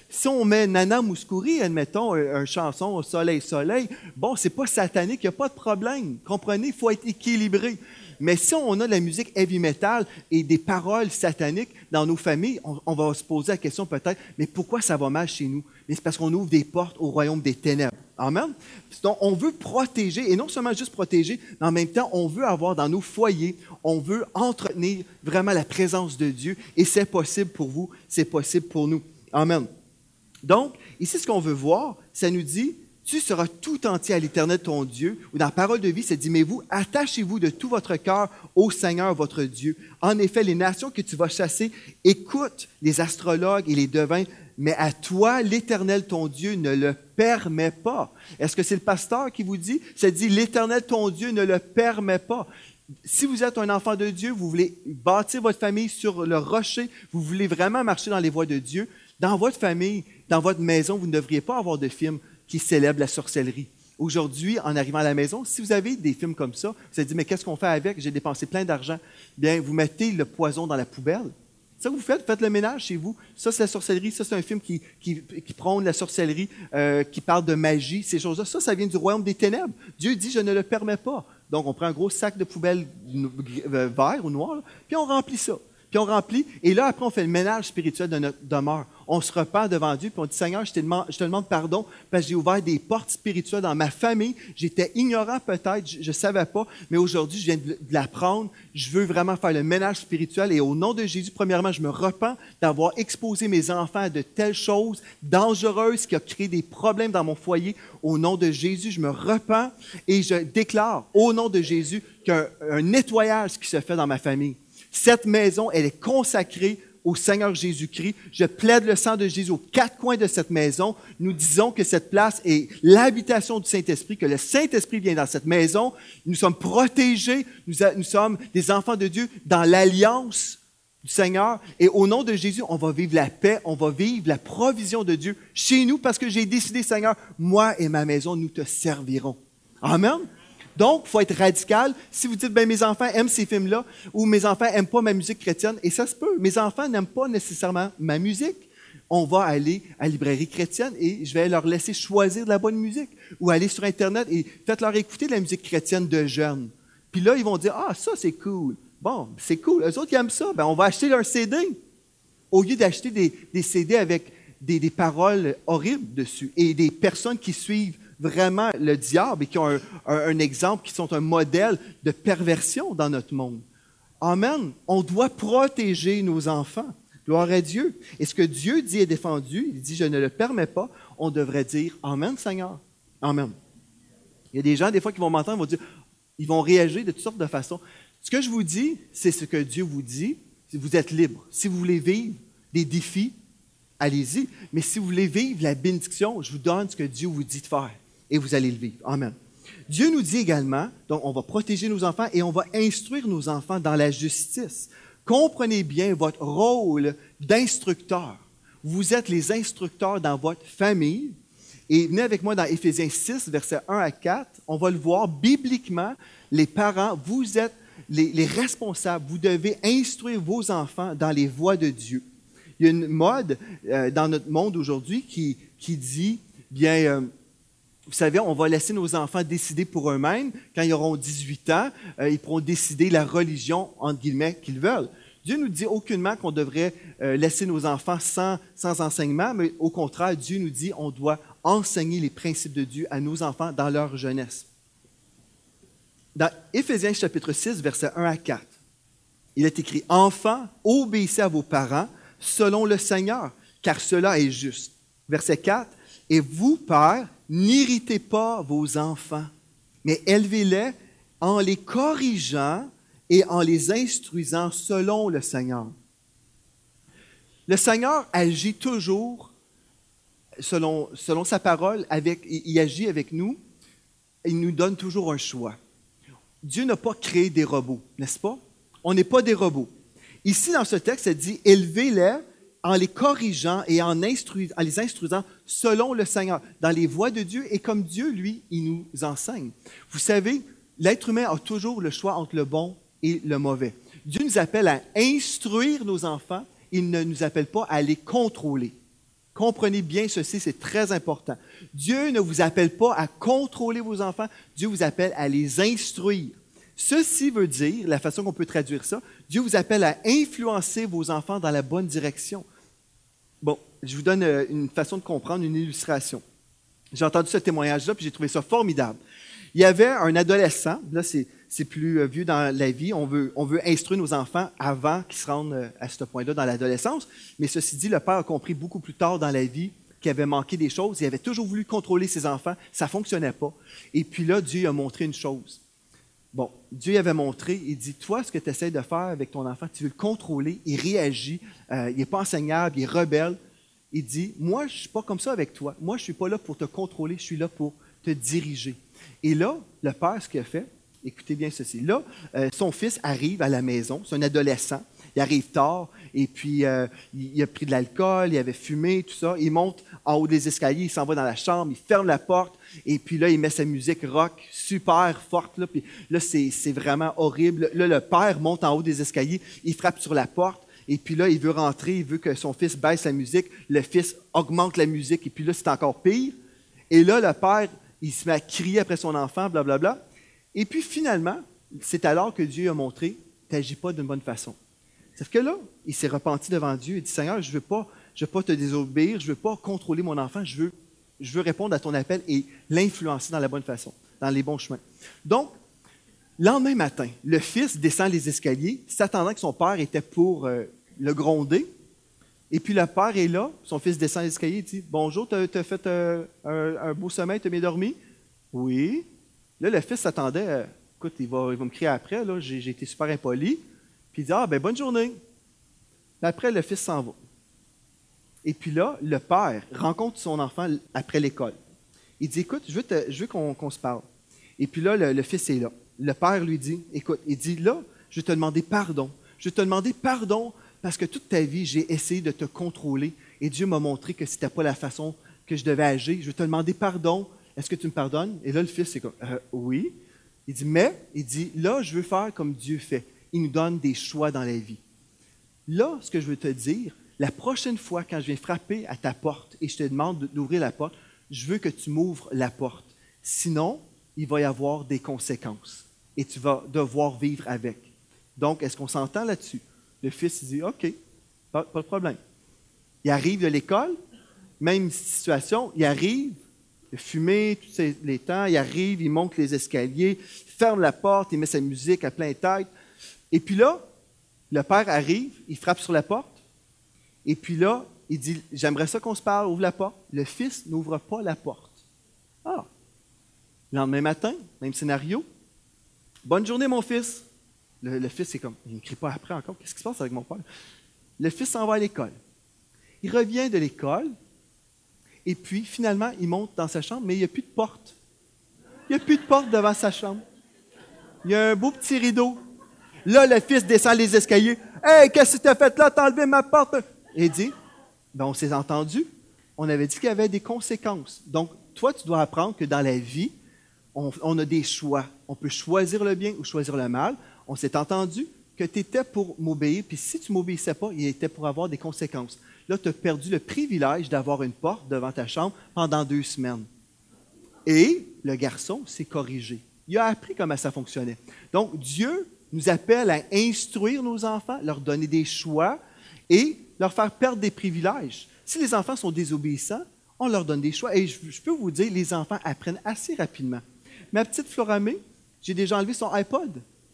Si on met Nana Mouskouri, admettons, une chanson au soleil, soleil, bon, c'est pas satanique, il n'y a pas de problème. Comprenez, il faut être équilibré. Mais si on a de la musique heavy metal et des paroles sataniques dans nos familles, on, on va se poser la question peut-être, mais pourquoi ça va mal chez nous? Mais c'est parce qu'on ouvre des portes au royaume des ténèbres. Amen? Donc, on veut protéger, et non seulement juste protéger, mais en même temps, on veut avoir dans nos foyers, on veut entretenir vraiment la présence de Dieu, et c'est possible pour vous, c'est possible pour nous. Amen. Donc, ici, ce qu'on veut voir, ça nous dit, tu seras tout entier à l'Éternel ton Dieu, ou dans la parole de vie, ça dit, mais vous, attachez-vous de tout votre cœur au Seigneur votre Dieu. En effet, les nations que tu vas chasser écoutent les astrologues et les devins, mais à toi, l'Éternel ton Dieu ne le permet pas. Est-ce que c'est le pasteur qui vous dit? Ça dit, l'Éternel ton Dieu ne le permet pas. Si vous êtes un enfant de Dieu, vous voulez bâtir votre famille sur le rocher, vous voulez vraiment marcher dans les voies de Dieu, dans votre famille, dans votre maison, vous ne devriez pas avoir de film qui célèbre la sorcellerie. Aujourd'hui, en arrivant à la maison, si vous avez des films comme ça, vous allez dire, mais qu'est-ce qu'on fait avec? J'ai dépensé plein d'argent. Bien, vous mettez le poison dans la poubelle. Ça que vous faites, faites le ménage chez vous. Ça, c'est la sorcellerie. Ça, c'est un film qui, qui, qui prône la sorcellerie, euh, qui parle de magie, ces choses-là. Ça, ça vient du royaume des ténèbres. Dieu dit, je ne le permets pas. Donc, on prend un gros sac de poubelle vert ou noir, là, puis on remplit ça. Puis on remplit, et là, après, on fait le ménage spirituel de notre demeure. On se repent devant Dieu, puis on dit, Seigneur, je te demande, je te demande pardon, parce que j'ai ouvert des portes spirituelles dans ma famille. J'étais ignorant peut-être, je ne savais pas, mais aujourd'hui, je viens de, de l'apprendre. Je veux vraiment faire le ménage spirituel, et au nom de Jésus, premièrement, je me repens d'avoir exposé mes enfants à de telles choses dangereuses qui ont créé des problèmes dans mon foyer. Au nom de Jésus, je me repens, et je déclare, au nom de Jésus, qu'il y a un, un nettoyage qui se fait dans ma famille. Cette maison, elle est consacrée au Seigneur Jésus-Christ. Je plaide le sang de Jésus aux quatre coins de cette maison. Nous disons que cette place est l'habitation du Saint-Esprit, que le Saint-Esprit vient dans cette maison. Nous sommes protégés, nous, a, nous sommes des enfants de Dieu dans l'alliance du Seigneur. Et au nom de Jésus, on va vivre la paix, on va vivre la provision de Dieu chez nous parce que j'ai décidé, Seigneur, moi et ma maison, nous te servirons. Amen. Donc, il faut être radical. Si vous dites, ben mes enfants aiment ces films-là, ou mes enfants n'aiment pas ma musique chrétienne, et ça se peut, mes enfants n'aiment pas nécessairement ma musique, on va aller à la librairie chrétienne et je vais leur laisser choisir de la bonne musique, ou aller sur Internet et faites-leur écouter de la musique chrétienne de jeunes. Puis là, ils vont dire, ah, ça, c'est cool. Bon, c'est cool. Eux autres, ils aiment ça. Ben, on va acheter leur C D. Au lieu d'acheter des, des C D avec des, des paroles horribles dessus et des personnes qui suivent vraiment le diable et qui ont un, un, un exemple, qui sont un modèle de perversion dans notre monde. Amen. On doit protéger nos enfants. Gloire à Dieu. Et ce que Dieu dit est défendu, il dit, je ne le permets pas, on devrait dire, Amen, Seigneur. Amen. Il y a des gens, des fois, qui vont m'entendre, ils vont dire, ils vont réagir de toutes sortes de façons. Ce que je vous dis, c'est ce que Dieu vous dit. Vous êtes libre. Si vous voulez vivre des défis, allez-y. Mais si vous voulez vivre la bénédiction, je vous donne ce que Dieu vous dit de faire. Et vous allez le vivre. Amen. Dieu nous dit également, donc on va protéger nos enfants et on va instruire nos enfants dans la justice. Comprenez bien votre rôle d'instructeur. Vous êtes les instructeurs dans votre famille. Et venez avec moi dans Éphésiens six, versets un à quatre. On va le voir bibliquement. Les parents, vous êtes les, les responsables. Vous devez instruire vos enfants dans les voies de Dieu. Il y a une mode euh, dans notre monde aujourd'hui qui, qui dit, bien... Euh, Vous savez, on va laisser nos enfants décider pour eux-mêmes. Quand ils auront dix-huit ans, euh, ils pourront décider la religion, entre guillemets, qu'ils veulent. Dieu nous dit aucunement qu'on devrait euh, laisser nos enfants sans, sans enseignement, mais au contraire, Dieu nous dit qu'on doit enseigner les principes de Dieu à nos enfants dans leur jeunesse. Dans Éphésiens chapitre six, versets un à quatre, il est écrit « Enfants, obéissez à vos parents selon le Seigneur, car cela est juste. » Verset quatre, « Et vous, pères, n'irritez pas vos enfants, mais élevez-les en les corrigeant et en les instruisant selon le Seigneur. » Le Seigneur agit toujours selon, selon sa parole, avec, il agit avec nous, il nous donne toujours un choix. Dieu n'a pas créé des robots, n'est-ce pas? On n'est pas des robots. Ici, dans ce texte, il dit « Élevez-les en les corrigeant et en, instru- en les instruisant selon le Seigneur, dans les voies de Dieu, et comme Dieu, lui, il nous enseigne. » Vous savez, l'être humain a toujours le choix entre le bon et le mauvais. Dieu nous appelle à instruire nos enfants, il ne nous appelle pas à les contrôler. Comprenez bien ceci, c'est très important. Dieu ne vous appelle pas à contrôler vos enfants, Dieu vous appelle à les instruire. Ceci veut dire, la façon qu'on peut traduire ça, Dieu vous appelle à influencer vos enfants dans la bonne direction. Bon, je vous donne une façon de comprendre, une illustration. J'ai entendu ce témoignage-là, puis j'ai trouvé ça formidable. Il y avait un adolescent, là c'est, c'est plus vieux dans la vie, on veut, on veut instruire nos enfants avant qu'ils se rendent à ce point-là dans l'adolescence, mais ceci dit, le père a compris beaucoup plus tard dans la vie qu'il avait manqué des choses, il avait toujours voulu contrôler ses enfants, ça ne fonctionnait pas. Et puis là, Dieu a montré une chose. Bon, Dieu avait montré, il dit, toi, ce que tu essaies de faire avec ton enfant, tu veux le contrôler, il réagit, euh, il n'est pas enseignable, il est rebelle. Il dit, moi, je ne suis pas comme ça avec toi. Moi, je ne suis pas là pour te contrôler, je suis là pour te diriger. Et là, le père, ce qu'il a fait, écoutez bien ceci. Là, euh, son fils arrive à la maison, c'est un adolescent, il arrive tard, et puis euh, il, il a pris de l'alcool, il avait fumé, tout ça. Il monte en haut des escaliers, il s'en va dans la chambre, il ferme la porte, et puis là, il met sa musique rock super forte. Là, puis là c'est, c'est vraiment horrible. Là, le père monte en haut des escaliers, il frappe sur la porte, et puis là, il veut rentrer, il veut que son fils baisse la musique. Le fils augmente la musique, et puis là, c'est encore pire. Et là, le père, il se met à crier après son enfant, blablabla. Et puis finalement, c'est alors que Dieu a montré, tu n'agis pas d'une bonne façon. Sauf que là, il s'est repenti devant Dieu et dit, Seigneur, je ne veux pas, je veux pas te désobéir, je ne veux pas contrôler mon enfant, je veux, je veux répondre à ton appel et l'influencer dans la bonne façon, dans les bons chemins. Donc, le lendemain matin, le fils descend les escaliers, s'attendant que son père était pour euh, le gronder. Et puis le père est là, son fils descend les escaliers et dit « Bonjour, tu as fait euh, un, un beau sommeil, tu as bien dormi? » « Oui. » Là, le fils s'attendait, euh, « Écoute, il va, il va me crier après, là, j'ai, j'ai été super impoli. » Puis il dit « Ah, ben bonne journée. » Puis après, le fils s'en va. Et puis là, le père rencontre son enfant après l'école. Il dit « Écoute, je veux, te, je veux qu'on, qu'on se parle. » Et puis là, le, le fils est là. Le père lui dit, écoute, il dit, là, je vais te demander pardon. Je vais te demander pardon parce que toute ta vie, j'ai essayé de te contrôler et Dieu m'a montré que ce n'était pas la façon que je devais agir. Je vais te demander pardon. Est-ce que tu me pardonnes? Et là, le fils, c'est comme, euh, oui. Il dit, mais, il dit, là, je veux faire comme Dieu fait. Il nous donne des choix dans la vie. Là, ce que je veux te dire, la prochaine fois, quand je viens frapper à ta porte et je te demande d'ouvrir la porte, je veux que tu m'ouvres la porte. Sinon, il va y avoir des conséquences et tu vas devoir vivre avec. Donc, est-ce qu'on s'entend là-dessus? Le fils il dit, OK, pas, pas de problème. Il arrive de l'école, même situation, il arrive, il a fumé tous les temps, il arrive, il monte les escaliers, il ferme la porte, il met sa musique à plein tête. Et puis là, le père arrive, il frappe sur la porte, et puis là, il dit, j'aimerais ça qu'on se parle, ouvre la porte. Le fils n'ouvre pas la porte. Ah! Le lendemain matin, même scénario. Bonne journée, mon fils. Le, le fils, c'est comme, il ne crie pas après encore. Qu'est-ce qui se passe avec mon père? Le fils s'en va à l'école. Il revient de l'école. Et puis, finalement, il monte dans sa chambre, mais il n'y a plus de porte. Il n'y a plus de porte devant sa chambre. Il y a un beau petit rideau. Là, le fils descend les escaliers. « Hey, qu'est-ce que tu as fait là? T'as enlevé ma porte! » Et il dit, ben, on s'est entendu. On avait dit qu'il y avait des conséquences. Donc, toi, tu dois apprendre que dans la vie, On, on a des choix. On peut choisir le bien ou choisir le mal. On s'est entendu que tu étais pour m'obéir, puis si tu ne m'obéissais pas, il était pour avoir des conséquences. Là, tu as perdu le privilège d'avoir une porte devant ta chambre pendant deux semaines. Et le garçon s'est corrigé. Il a appris comment ça fonctionnait. Donc, Dieu nous appelle à instruire nos enfants, leur donner des choix et leur faire perdre des privilèges. Si les enfants sont désobéissants, on leur donne des choix. Et je, je peux vous dire, les enfants apprennent assez rapidement. Ma petite Floramé, j'ai déjà enlevé son iPod.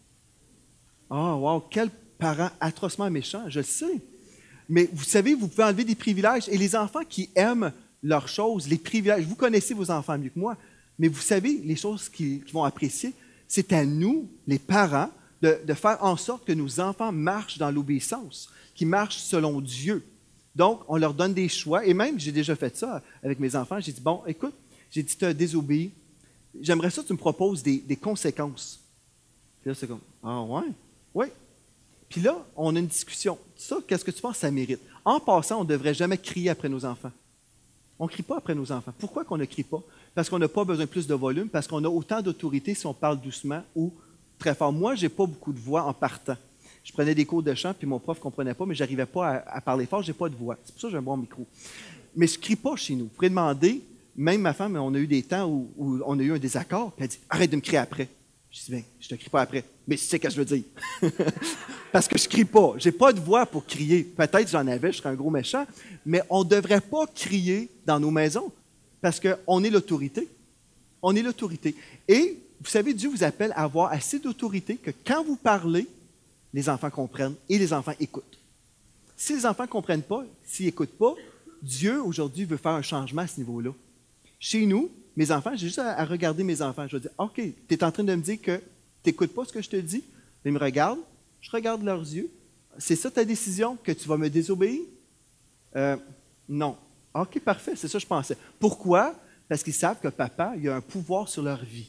Oh, wow, quel parent atrocement méchant, je le sais. Mais vous savez, vous pouvez enlever des privilèges. Et les enfants qui aiment leurs choses, les privilèges, vous connaissez vos enfants mieux que moi, mais vous savez, les choses qu'ils, qu'ils vont apprécier, c'est à nous, les parents, de, de faire en sorte que nos enfants marchent dans l'obéissance, qu'ils marchent selon Dieu. Donc, on leur donne des choix. Et même, j'ai déjà fait ça avec mes enfants. J'ai dit, bon, écoute, j'ai dit, tu as désobéi. J'aimerais ça que tu me proposes des, des conséquences. Puis là, c'est comme, ah ouais? Oui. Puis là, on a une discussion. Ça, qu'est-ce que tu penses que ça mérite? En passant, on ne devrait jamais crier après nos enfants. On ne crie pas après nos enfants. Pourquoi qu'on ne crie pas? Parce qu'on n'a pas besoin de plus de volume, parce qu'on a autant d'autorité si on parle doucement ou très fort. Moi, je n'ai pas beaucoup de voix en partant. Je prenais des cours de chant, puis mon prof ne comprenait pas, mais je n'arrivais pas à, à parler fort, je n'ai pas de voix. C'est pour ça que j'ai un bon micro. mais je ne crie pas chez nous. Vous pourrez demander, même ma femme, on a eu des temps où, où on a eu un désaccord, puis elle dit « Arrête de me crier après. » Je dis « Bien, je ne te crie pas après. » Mais tu sais ce que je veux dire. Parce que je ne crie pas. Je n'ai pas de voix pour crier. Peut-être j'en avais, je serais un gros méchant, mais on ne devrait pas crier dans nos maisons parce qu'on est l'autorité. On est l'autorité. Et vous savez, Dieu vous appelle à avoir assez d'autorité que quand vous parlez, les enfants comprennent et les enfants écoutent. Si les enfants ne comprennent pas, s'ils n'écoutent pas, Dieu, aujourd'hui, veut faire un changement à ce niveau-là. Chez nous, mes enfants, j'ai juste à, à regarder mes enfants. Je vais dire, OK, tu es en train de me dire que tu n'écoutes pas ce que je te dis? Ils me regardent, je regarde leurs yeux. C'est ça ta décision, que tu vas me désobéir? Euh, non. OK, parfait, c'est ça que je pensais. Pourquoi? Parce qu'ils savent que papa, il a un pouvoir sur leur vie.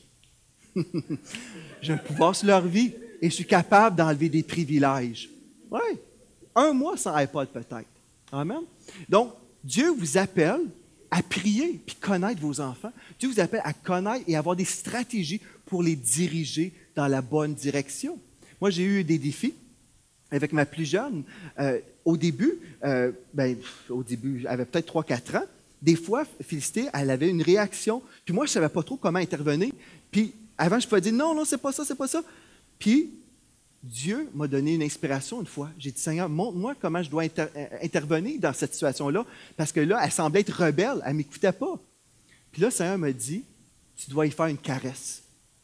J'ai un pouvoir sur leur vie et je suis capable d'enlever des privilèges. Oui. Un mois sans iPod peut-être. Amen. Donc, Dieu vous appelle à prier puis connaître vos enfants. Dieu vous appelle à connaître et avoir des stratégies pour les diriger dans la bonne direction. Moi, j'ai eu des défis avec ma plus jeune. Euh, au début, euh, ben, au début, elle avait peut-être trois quatre ans. Des fois, Félicité, elle avait une réaction. Puis moi, je ne savais pas trop comment intervenir. Puis avant, je pouvais dire non, non, c'est pas ça, c'est pas ça. Puis Dieu m'a donné une inspiration une fois. J'ai dit, Seigneur, montre-moi comment je dois inter- intervenir dans cette situation-là. Parce que là, elle semblait être rebelle, elle ne m'écoutait pas. Puis là, le Seigneur m'a dit, tu dois y faire une caresse.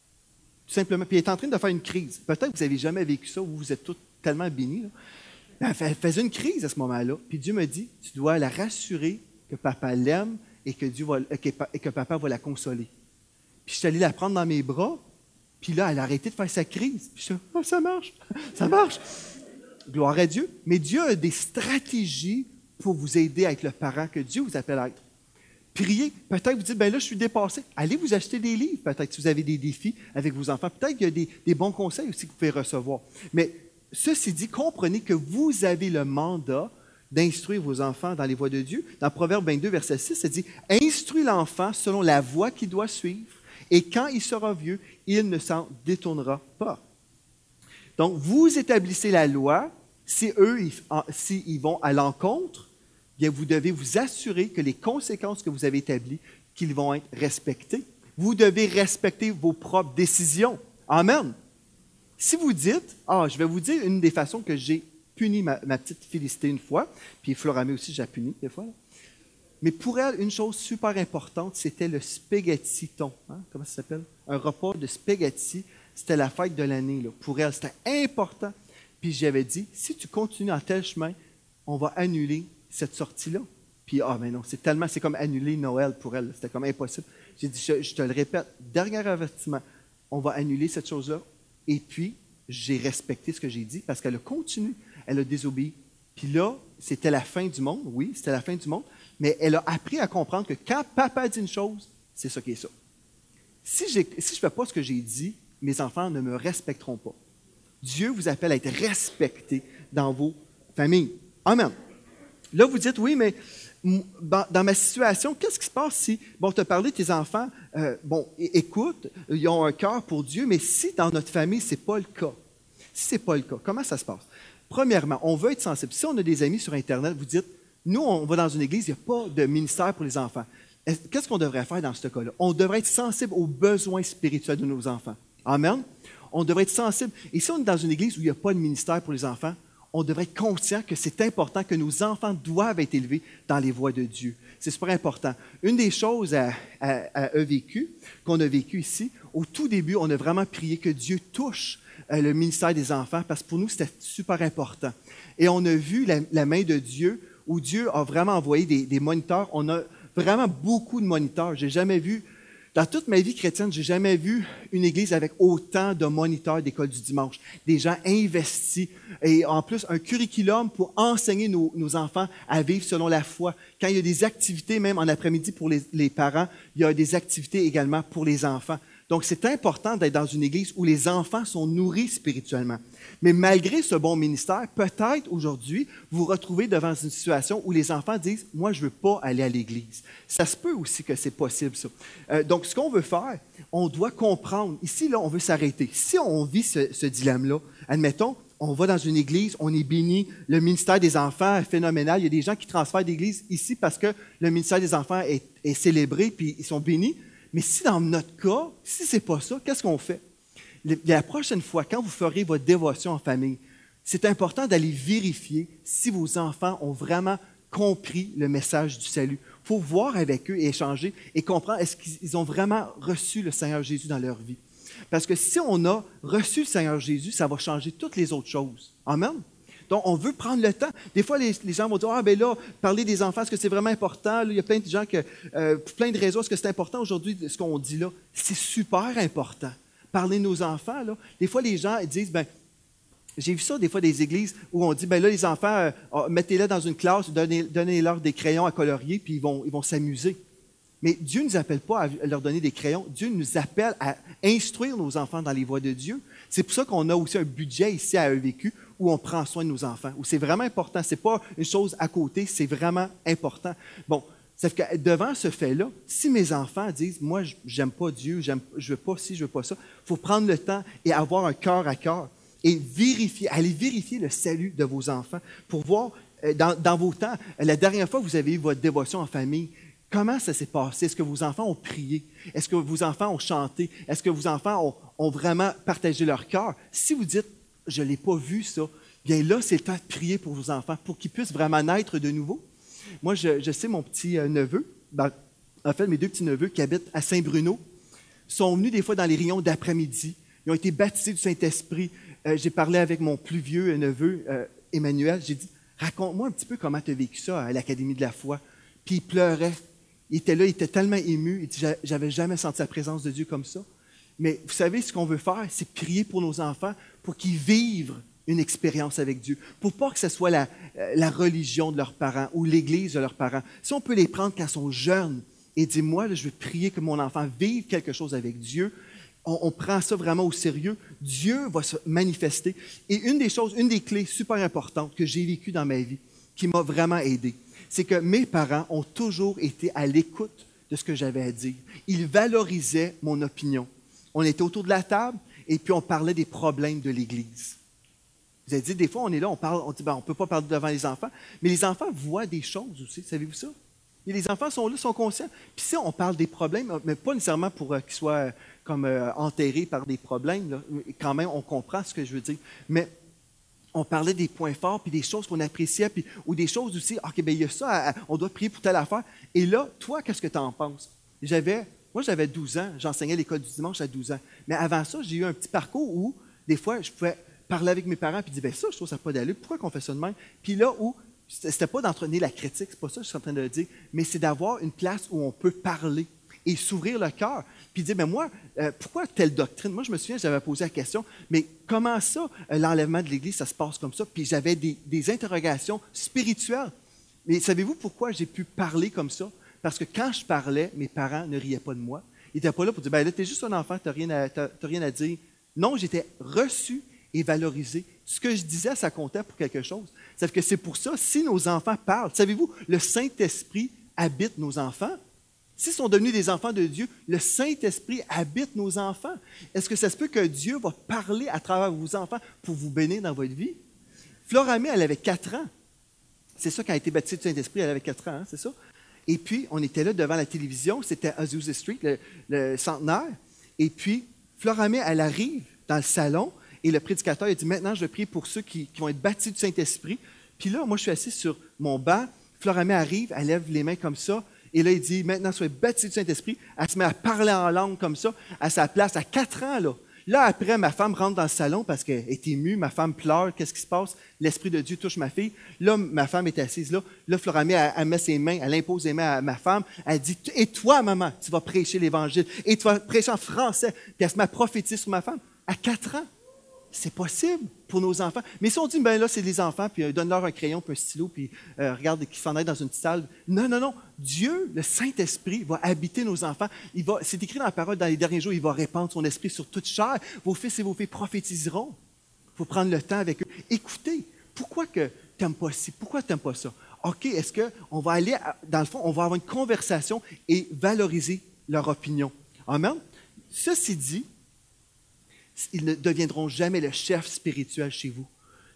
Tout simplement. Puis elle est en train de faire une crise. Peut-être que vous n'avez jamais vécu ça, ou vous êtes tous tellement bénis. Là. Elle faisait une crise à ce moment-là. Puis Dieu me dit, tu dois la rassurer que papa l'aime et que, Dieu va, et que papa va la consoler. Puis je suis allé la prendre dans mes bras. Puis là, elle a arrêté de faire sa crise. Puis je dis, ah, ça marche, ça marche. Gloire à Dieu. Mais Dieu a des stratégies pour vous aider à être le parent que Dieu vous appelle à être. Priez. Peut-être vous dites, bien là, je suis dépassé. Allez vous acheter des livres, peut-être, si vous avez des défis avec vos enfants. Peut-être qu'il y a des, des bons conseils aussi que vous pouvez recevoir. Mais ceci dit, comprenez que vous avez le mandat d'instruire vos enfants dans les voies de Dieu. Dans Proverbe vingt-deux, verset six, ça dit, « Instruis l'enfant selon la voie qu'il doit suivre. Et quand il sera vieux, il ne s'en détournera pas. » Donc, vous établissez la loi. Si eux, s'ils si vont à l'encontre, bien, vous devez vous assurer que les conséquences que vous avez établies, qu'ils vont être respectées. Vous devez respecter vos propres décisions. Amen. Si vous dites, ah, je vais vous dire une des façons que j'ai puni ma, ma petite Félicité une fois, puis Floramé aussi, j'ai puni des fois. Là. Mais pour elle, une chose super importante, c'était le spaghetti-thon. Hein? Comment ça s'appelle? Un repas de spaghetti. C'était la fête de l'année. Là. Pour elle, c'était important. Puis j'avais dit, si tu continues en tel chemin, on va annuler cette sortie-là. Puis, ah, mais non, c'est tellement, c'est comme annuler Noël pour elle. Là. C'était comme impossible. J'ai dit, je, je te le répète, dernier avertissement, on va annuler cette chose-là. Et puis, j'ai respecté ce que j'ai dit parce qu'elle a continué. Elle a désobéi. Puis là, c'était la fin du monde. Oui, c'était la fin du monde. Mais elle a appris à comprendre que quand papa dit une chose, c'est ça qui est ça. Si, si je ne fais pas ce que j'ai dit, mes enfants ne me respecteront pas. Dieu vous appelle à être respecté dans vos familles. Amen. Là, vous dites, oui, mais dans ma situation, qu'est-ce qui se passe si, bon, tu as parlé de tes enfants, euh, bon, écoute, ils ont un cœur pour Dieu, mais si dans notre famille, ce n'est pas le cas, si ce n'est pas le cas, comment ça se passe? Premièrement, on veut être sensible. Si on a des amis sur Internet, vous dites, nous, on va dans une église, il n'y a pas de ministère pour les enfants. Qu'est-ce qu'on devrait faire dans ce cas-là? On devrait être sensible aux besoins spirituels de nos enfants. Amen? On devrait être sensible. Et si on est dans une église où il n'y a pas de ministère pour les enfants, on devrait être conscient que c'est important que nos enfants doivent être élevés dans les voies de Dieu. C'est super important. Une des choses à, à, à E V Q, qu'on a vécu ici, au tout début, on a vraiment prié que Dieu touche euh, le ministère des enfants parce que pour nous, c'était super important. Et on a vu la, la main de Dieu où Dieu a vraiment envoyé des, des moniteurs. On a vraiment beaucoup de moniteurs. J'ai jamais vu, dans toute ma vie chrétienne, j'ai jamais vu une église avec autant de moniteurs d'école du dimanche. Des gens investis et en plus un curriculum pour enseigner nos, nos enfants à vivre selon la foi. Quand il y a des activités, même en après-midi pour les, les parents, il y a des activités également pour les enfants. Donc, c'est important d'être dans une église où les enfants sont nourris spirituellement. Mais malgré ce bon ministère, peut-être aujourd'hui, vous vous retrouvez devant une situation où les enfants disent « Moi, je ne veux pas aller à l'église ». Ça se peut aussi que c'est possible, ça. Euh, donc, ce qu'on veut faire, on doit comprendre. Ici, là, on veut s'arrêter. Si on vit ce, ce dilemme-là, admettons, on va dans une église, on est béni, le ministère des enfants est phénoménal. Il y a des gens qui transfèrent d'église ici parce que le ministère des enfants est, est célébré puis ils sont bénis. Mais si dans notre cas, si ce n'est pas ça, qu'est-ce qu'on fait? La prochaine fois, quand vous ferez votre dévotion en famille, c'est important d'aller vérifier si vos enfants ont vraiment compris le message du salut. Il faut voir avec eux et échanger et comprendre est-ce qu'ils ont vraiment reçu le Seigneur Jésus dans leur vie. Parce que si on a reçu le Seigneur Jésus, ça va changer toutes les autres choses. Amen? Donc, on veut prendre le temps. Des fois, les, les gens vont dire « Ah, ben là, parler des enfants, est-ce que c'est vraiment important? » Il y a plein de gens, que, euh, plein de raisons. Est-ce que c'est important aujourd'hui, ce qu'on dit là? C'est super important. Parler de nos enfants, là. Des fois, les gens disent « ben j'ai vu ça des fois des églises où on dit, ben là, les enfants, euh, mettez-les dans une classe, donnez, donnez-leur des crayons à colorier, puis ils vont, ils vont s'amuser. Mais Dieu ne nous appelle pas à leur donner des crayons. Dieu nous appelle à instruire nos enfants dans les voies de Dieu. C'est pour ça qu'on a aussi un budget ici à E V Q où on prend soin de nos enfants, où c'est vraiment important. Ce n'est pas une chose à côté, c'est vraiment important. Bon, c'est que devant ce fait-là, si mes enfants disent, moi, j'aime pas Dieu, j'aime, je veux pas ci, je veux pas ça, il faut prendre le temps et avoir un cœur à cœur. Et vérifier, allez vérifier le salut de vos enfants pour voir euh, dans, dans vos temps, la dernière fois que vous avez eu votre dévotion en famille, comment ça s'est passé? Est-ce que vos enfants ont prié? Est-ce que vos enfants ont chanté? Est-ce que vos enfants ont, ont vraiment partagé leur cœur? Si vous dites, je ne l'ai pas vu ça, bien là, c'est le temps de prier pour vos enfants, pour qu'ils puissent vraiment naître de nouveau. Moi, je, je sais, mon petit euh, neveu, ben, en fait, mes deux petits neveux qui habitent à Saint-Bruno, sont venus des fois dans les réunions d'après-midi. Ils ont été baptisés du Saint-Esprit. Euh, j'ai parlé avec mon plus vieux neveu, euh, Emmanuel. J'ai dit, raconte-moi un petit peu comment tu as vécu ça à l'Académie de la foi. Puis il pleurait. Il était là, il était tellement ému. Il dit, j'avais jamais senti la présence de Dieu comme ça. Mais vous savez, ce qu'on veut faire, c'est prier pour nos enfants pour qu'ils vivent une expérience avec Dieu. Pour pas que ce soit la, la religion de leurs parents ou l'Église de leurs parents. Si on peut les prendre quand ils sont jeunes et dire, moi, là, je veux prier que mon enfant vive quelque chose avec Dieu, On, on prend ça vraiment au sérieux, Dieu va se manifester. Et une des choses, une des clés super importantes que j'ai vécues dans ma vie, qui m'a vraiment aidé, c'est que mes parents ont toujours été à l'écoute de ce que j'avais à dire. Ils valorisaient mon opinion. On était autour de la table et puis on parlait des problèmes de l'Église. Vous avez dit, des fois, on est là, on parle, on dit, ben, on ne peut pas parler devant les enfants, mais les enfants voient des choses aussi, savez-vous ça? Et les enfants sont là, sont conscients. Puis si on parle des problèmes, mais pas nécessairement pour euh, qu'ils soient euh, comme euh, enterrés par des problèmes, là. Quand même, on comprend ce que je veux dire. Mais on parlait des points forts, puis des choses qu'on appréciait, puis, ou des choses aussi, OK, bien, il y a ça, à, à, on doit prier pour telle affaire. Et là, toi, qu'est-ce que tu en penses? J'avais, moi, j'avais douze ans, j'enseignais à l'école du dimanche à douze ans. Mais avant ça, j'ai eu un petit parcours où, des fois, je pouvais parler avec mes parents, puis dire, bien ça, je trouve ça pas d'allure, pourquoi qu'on fait ça de même? Puis là où, c'était pas d'entraîner la critique, c'est pas ça que je suis en train de le dire, mais c'est d'avoir une place où on peut parler et s'ouvrir le cœur, puis dire, mais moi, euh, pourquoi telle doctrine? Moi, je me souviens, j'avais posé la question, mais comment ça, euh, l'enlèvement de l'Église, ça se passe comme ça? Puis j'avais des, des interrogations spirituelles. Mais savez-vous pourquoi j'ai pu parler comme ça? Parce que quand je parlais, mes parents ne riaient pas de moi. Ils n'étaient pas là pour dire, ben là, t'es juste un enfant, t'as rien à, t'as, t'as rien à dire. Non, j'étais reçu et valorisé. Ce que je disais, ça comptait pour quelque chose. C'est que c'est pour ça, si nos enfants parlent, savez-vous, le Saint-Esprit habite nos enfants. S'ils sont devenus des enfants de Dieu, le Saint-Esprit habite nos enfants. Est-ce que ça se peut que Dieu va parler à travers vos enfants pour vous bénir dans votre vie? Floramé, elle avait quatre ans. C'est ça, quand elle a été baptisée du Saint-Esprit, elle avait quatre ans, hein, c'est ça? Et puis, on était là devant la télévision, c'était Azusa Street, le, le centenaire. Et puis, Floramé, elle arrive dans le salon, et le prédicateur il a dit, maintenant, je vais prier pour ceux qui, qui vont être baptisés du Saint-Esprit. Puis là, moi, je suis assis sur mon banc. Floramé arrive, elle lève les mains comme ça. Et là, il dit, maintenant, soyez baptisés du Saint-Esprit. Elle se met à parler en langue comme ça, à sa place, à quatre ans, là. Là, après, ma femme rentre dans le salon parce qu'elle est émue. Ma femme pleure. Qu'est-ce qui se passe? L'Esprit de Dieu touche ma fille. Là, ma femme est assise là. Là, Floramé, elle, elle met ses mains, elle impose les mains à ma femme. Elle dit, et toi, maman, tu vas prêcher l'Évangile. Et tu vas prêcher en français. Puis elle se met à prophétiser sur ma femme. À quatre ans. C'est possible pour nos enfants. Mais si on dit, ben là, c'est des enfants, puis euh, donne-leur un crayon, puis un stylo, puis euh, regarde qu'ils s'en aillent dans une petite salle. Non, non, non. Dieu, le Saint-Esprit, va habiter nos enfants. Il va, c'est écrit dans la parole, dans les derniers jours, il va répandre son esprit sur toute chair. Vos fils et vos filles prophétiseront. Il faut prendre le temps avec eux. Écoutez, pourquoi que tu n'aimes pas ci? Pourquoi tu n'aimes pas ça? OK, est-ce qu'on va aller, à, dans le fond, on va avoir une conversation et valoriser leur opinion. Amen? Ceci dit, ils ne deviendront jamais le chef spirituel chez vous.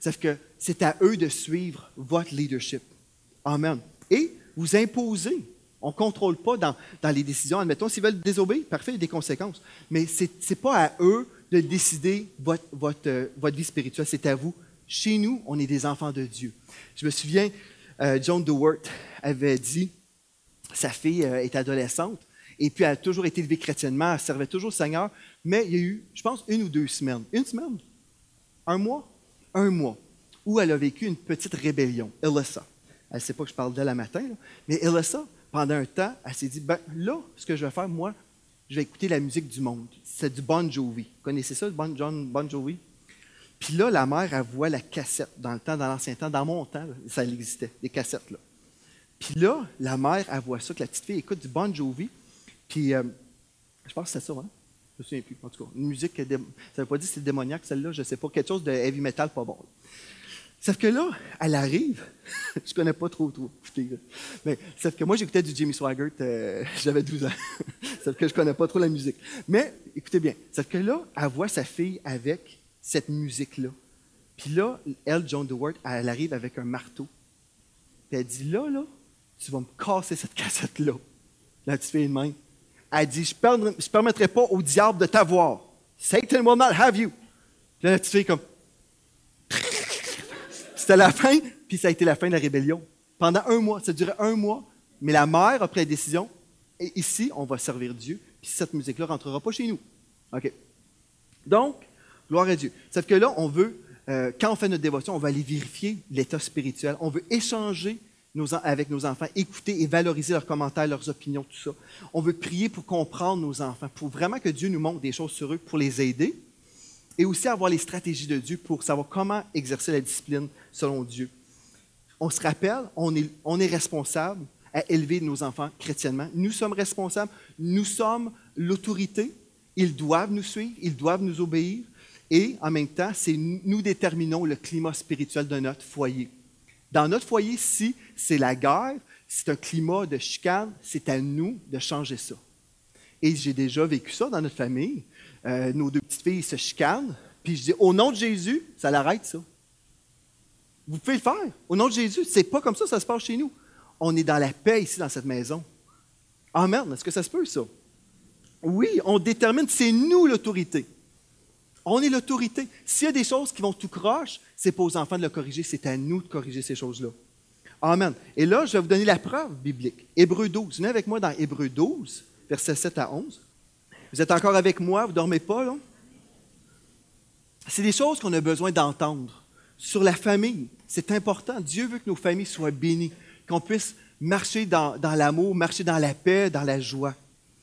C'est que c'est à eux de suivre votre leadership. Amen. Et vous imposez. On ne contrôle pas dans, dans les décisions. Admettons, s'ils veulent désobéir, parfait, il y a des conséquences. Mais ce n'est pas à eux de décider votre, votre, euh, votre vie spirituelle, c'est à vous. Chez nous, on est des enfants de Dieu. Je me souviens, euh, John Dewart avait dit, sa fille euh, est adolescente, et puis elle a toujours été élevée chrétiennement, elle servait toujours le Seigneur, mais il y a eu, je pense, une ou deux semaines. Une semaine? Un mois? Un mois, où elle a vécu une petite rébellion. Alyssa. Elle ne sait pas que je parle d'elle le matin, là, mais Alyssa, pendant un temps, elle s'est dit, ben là, ce que je vais faire, moi, je vais écouter la musique du monde. C'est du Bon Jovi. Vous connaissez ça, bon, John Bon Jovi? Puis là, la mère, elle voit la cassette. Dans le temps, dans l'ancien temps, dans mon temps, là, ça existait, des cassettes, là. Puis là, la mère, elle voit ça, que la petite fille écoute du Bon Jovi. Puis, euh, je pense que c'est ça, hein? Je me souviens plus, en tout cas. Une musique, ça ne veut pas dire que c'est démoniaque, celle-là, je ne sais pas. Quelque chose de heavy metal pas bon. Sauf que là, elle arrive, je ne connais pas trop, trop, mais sauf que moi, j'écoutais du Jimmy Swaggart, euh, j'avais douze ans, sauf que je ne connais pas trop la musique. Mais, écoutez bien, sauf que là, elle voit sa fille avec cette musique-là. Puis là, elle, John Dewart, elle arrive avec un marteau. Puis elle dit, là, là, tu vas me casser cette cassette-là. La petite fille de même. Elle dit, je ne permettrai pas au diable de t'avoir. Satan will not have you. Puis là, la petite fille comme... C'était la fin, puis ça a été la fin de la rébellion. Pendant un mois, ça durait un mois, mais la mère a pris la décision, et ici, on va servir Dieu, puis cette musique-là ne rentrera pas chez nous. OK. Donc, gloire à Dieu. Sauf que là, on veut, euh, quand on fait notre dévotion, on va aller vérifier l'état spirituel. On veut échanger nos, avec nos enfants, écouter et valoriser leurs commentaires, leurs opinions, tout ça. On veut prier pour comprendre nos enfants, pour vraiment que Dieu nous montre des choses sur eux, pour les aider. Et aussi avoir les stratégies de Dieu pour savoir comment exercer la discipline selon Dieu. On se rappelle, on est, on est responsable à élever nos enfants chrétiennement. Nous sommes responsables, nous sommes l'autorité. Ils doivent nous suivre, ils doivent nous obéir. Et en même temps, c'est nous déterminons le climat spirituel de notre foyer. Dans notre foyer, si c'est la guerre, c'est un climat de chicane, c'est à nous de changer ça. Et j'ai déjà vécu ça dans notre famille. Euh, nos deux petites filles se chicanent, puis je dis, au nom de Jésus, ça l'arrête, ça. Vous pouvez le faire. Au nom de Jésus, c'est pas comme ça que ça se passe chez nous. On est dans la paix ici, dans cette maison. Amen. Est-ce que ça se peut, ça? Oui, on détermine, c'est nous l'autorité. On est l'autorité. S'il y a des choses qui vont tout croche, c'est pas aux enfants de le corriger, c'est à nous de corriger ces choses-là. Amen. Et là, je vais vous donner la preuve biblique. Hébreux douze. Venez avec moi dans Hébreux douze, versets sept à onze. Vous êtes encore avec moi, vous ne dormez pas, là? C'est des choses qu'on a besoin d'entendre. Sur la famille, c'est important. Dieu veut que nos familles soient bénies, qu'on puisse marcher dans, dans l'amour, marcher dans la paix, dans la joie.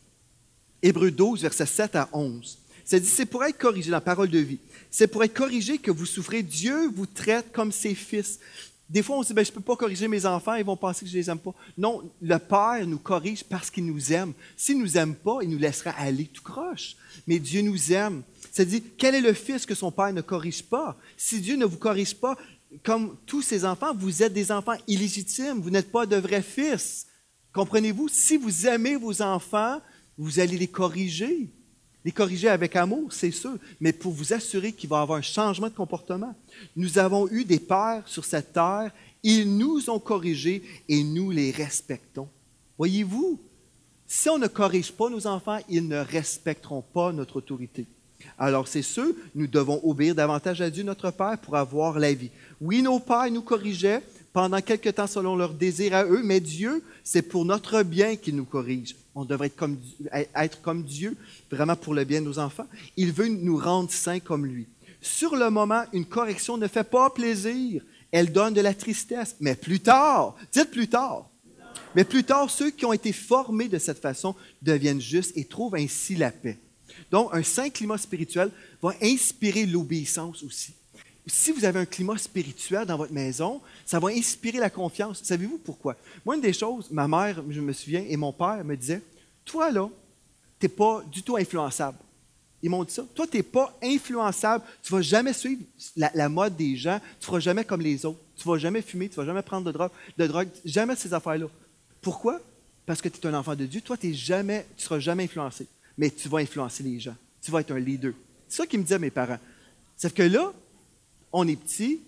Hébreux douze, versets sept à onze. Ça dit, c'est pour être corrigé, dans la parole de vie, c'est pour être corrigé que vous souffrez. Dieu vous traite comme ses fils. Des fois, on se dit, ben, je ne peux pas corriger mes enfants, ils vont penser que je ne les aime pas. Non, le Père nous corrige parce qu'il nous aime. S'il ne nous aime pas, il nous laissera aller tout croche. Mais Dieu nous aime. Ça dit, quel est le fils que son Père ne corrige pas? Si Dieu ne vous corrige pas, comme tous ses enfants, vous êtes des enfants illégitimes. Vous n'êtes pas de vrais fils. Comprenez-vous? Si vous aimez vos enfants, vous allez les corriger. Les corriger avec amour, c'est sûr, mais pour vous assurer qu'il va y avoir un changement de comportement. Nous avons eu des pères sur cette terre, ils nous ont corrigés et nous les respectons. Voyez-vous, si on ne corrige pas nos enfants, ils ne respecteront pas notre autorité. Alors c'est sûr, nous devons obéir davantage à Dieu, notre Père, pour avoir la vie. Oui, nos pères nous corrigeaient pendant quelque temps selon leur désir à eux, mais Dieu, c'est pour notre bien qu'il nous corrige. On devrait être comme, être comme Dieu, vraiment pour le bien de nos enfants. Il veut nous rendre saints comme lui. Sur le moment, une correction ne fait pas plaisir. Elle donne de la tristesse. Mais plus tard, dites plus tard, mais plus tard, ceux qui ont été formés de cette façon deviennent justes et trouvent ainsi la paix. Donc, un sain climat spirituel va inspirer l'obéissance aussi. Si vous avez un climat spirituel dans votre maison, ça va inspirer la confiance. Savez-vous pourquoi? Moi, une des choses, ma mère, je me souviens, et mon père me disaient, toi, là, tu n'es pas du tout influençable. Ils m'ont dit ça. Toi, tu n'es pas influençable. Tu ne vas jamais suivre la, la mode des gens. Tu ne feras jamais comme les autres. Tu ne vas jamais fumer. Tu ne vas jamais prendre de drogue. De drogue jamais ces affaires-là. Pourquoi? Parce que tu es un enfant de Dieu. Toi, tu ne seras jamais influencé. Mais tu vas influencer les gens. Tu vas être un leader. C'est ça qu'ils me disaient mes parents. Sauf que là, on est petit,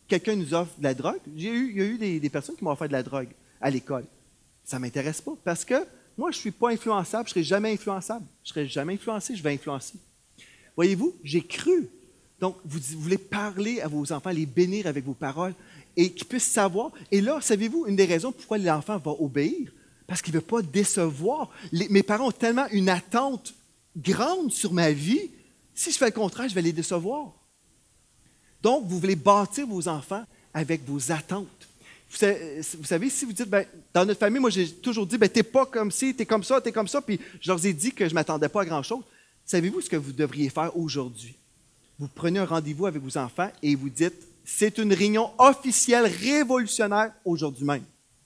quelqu'un nous offre de la drogue. J'ai eu, il y a eu des, des personnes qui m'ont offert de la drogue à l'école. Ça ne m'intéresse pas parce que moi, je ne suis pas influençable, je ne serai jamais influençable. Je ne serai jamais influencé, je vais influencer. Voyez-vous, j'ai cru. Donc, vous, vous voulez parler à vos enfants, les bénir avec vos paroles et qu'ils puissent savoir. Et là, savez-vous, une des raisons pourquoi l'enfant va obéir, parce qu'il ne veut pas décevoir. Les, mes parents ont tellement une attente grande sur ma vie, si je fais le contraire, je vais les décevoir. Donc, vous voulez bâtir vos enfants avec vos attentes. Vous savez, vous savez si vous dites, ben, dans notre famille, moi, j'ai toujours dit, ben, t'es pas comme ci, t'es comme ça, t'es comme ça, puis je leur ai dit que je ne m'attendais pas à grand-chose. Savez-vous ce que vous devriez faire aujourd'hui? Vous prenez un rendez-vous avec vos enfants et vous dites, c'est une réunion officielle révolutionnaire aujourd'hui même.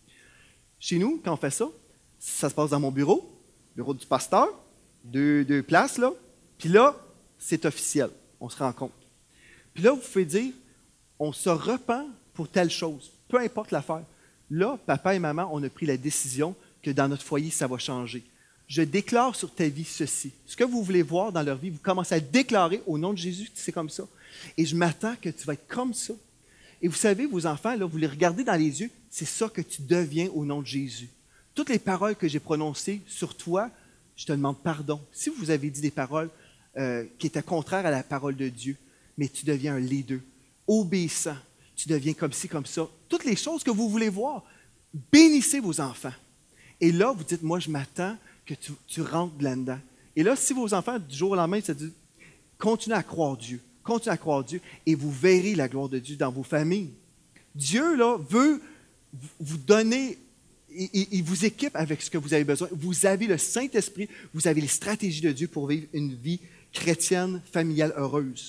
Chez nous, quand on fait ça, ça se passe dans mon bureau, bureau du pasteur, deux, deux places, là, puis là, c'est officiel, on se rencontre. Puis là, vous pouvez dire, on se repent pour telle chose, peu importe l'affaire. Là, papa et maman, on a pris la décision que dans notre foyer, ça va changer. Je déclare sur ta vie ceci. Ce que vous voulez voir dans leur vie, vous commencez à déclarer au nom de Jésus que c'est comme ça. Et je m'attends que tu vas être comme ça. Et vous savez, vos enfants, là, vous les regardez dans les yeux, c'est ça que tu deviens au nom de Jésus. Toutes les paroles que j'ai prononcées sur toi, je te demande pardon. Si vous avez dit des paroles euh, qui étaient contraires à la parole de Dieu, mais tu deviens un leader, obéissant, tu deviens comme ci, comme ça. Toutes les choses que vous voulez voir, bénissez vos enfants. Et là, vous dites, moi, je m'attends que tu, tu rentres là-dedans. Et là, si vos enfants, du jour au lendemain, ça dit, continuez à croire Dieu, continuez à croire Dieu, et vous verrez la gloire de Dieu dans vos familles. Dieu, là, veut vous donner, il, il vous équipe avec ce que vous avez besoin. Vous avez le Saint-Esprit, vous avez les stratégies de Dieu pour vivre une vie chrétienne, familiale, heureuse.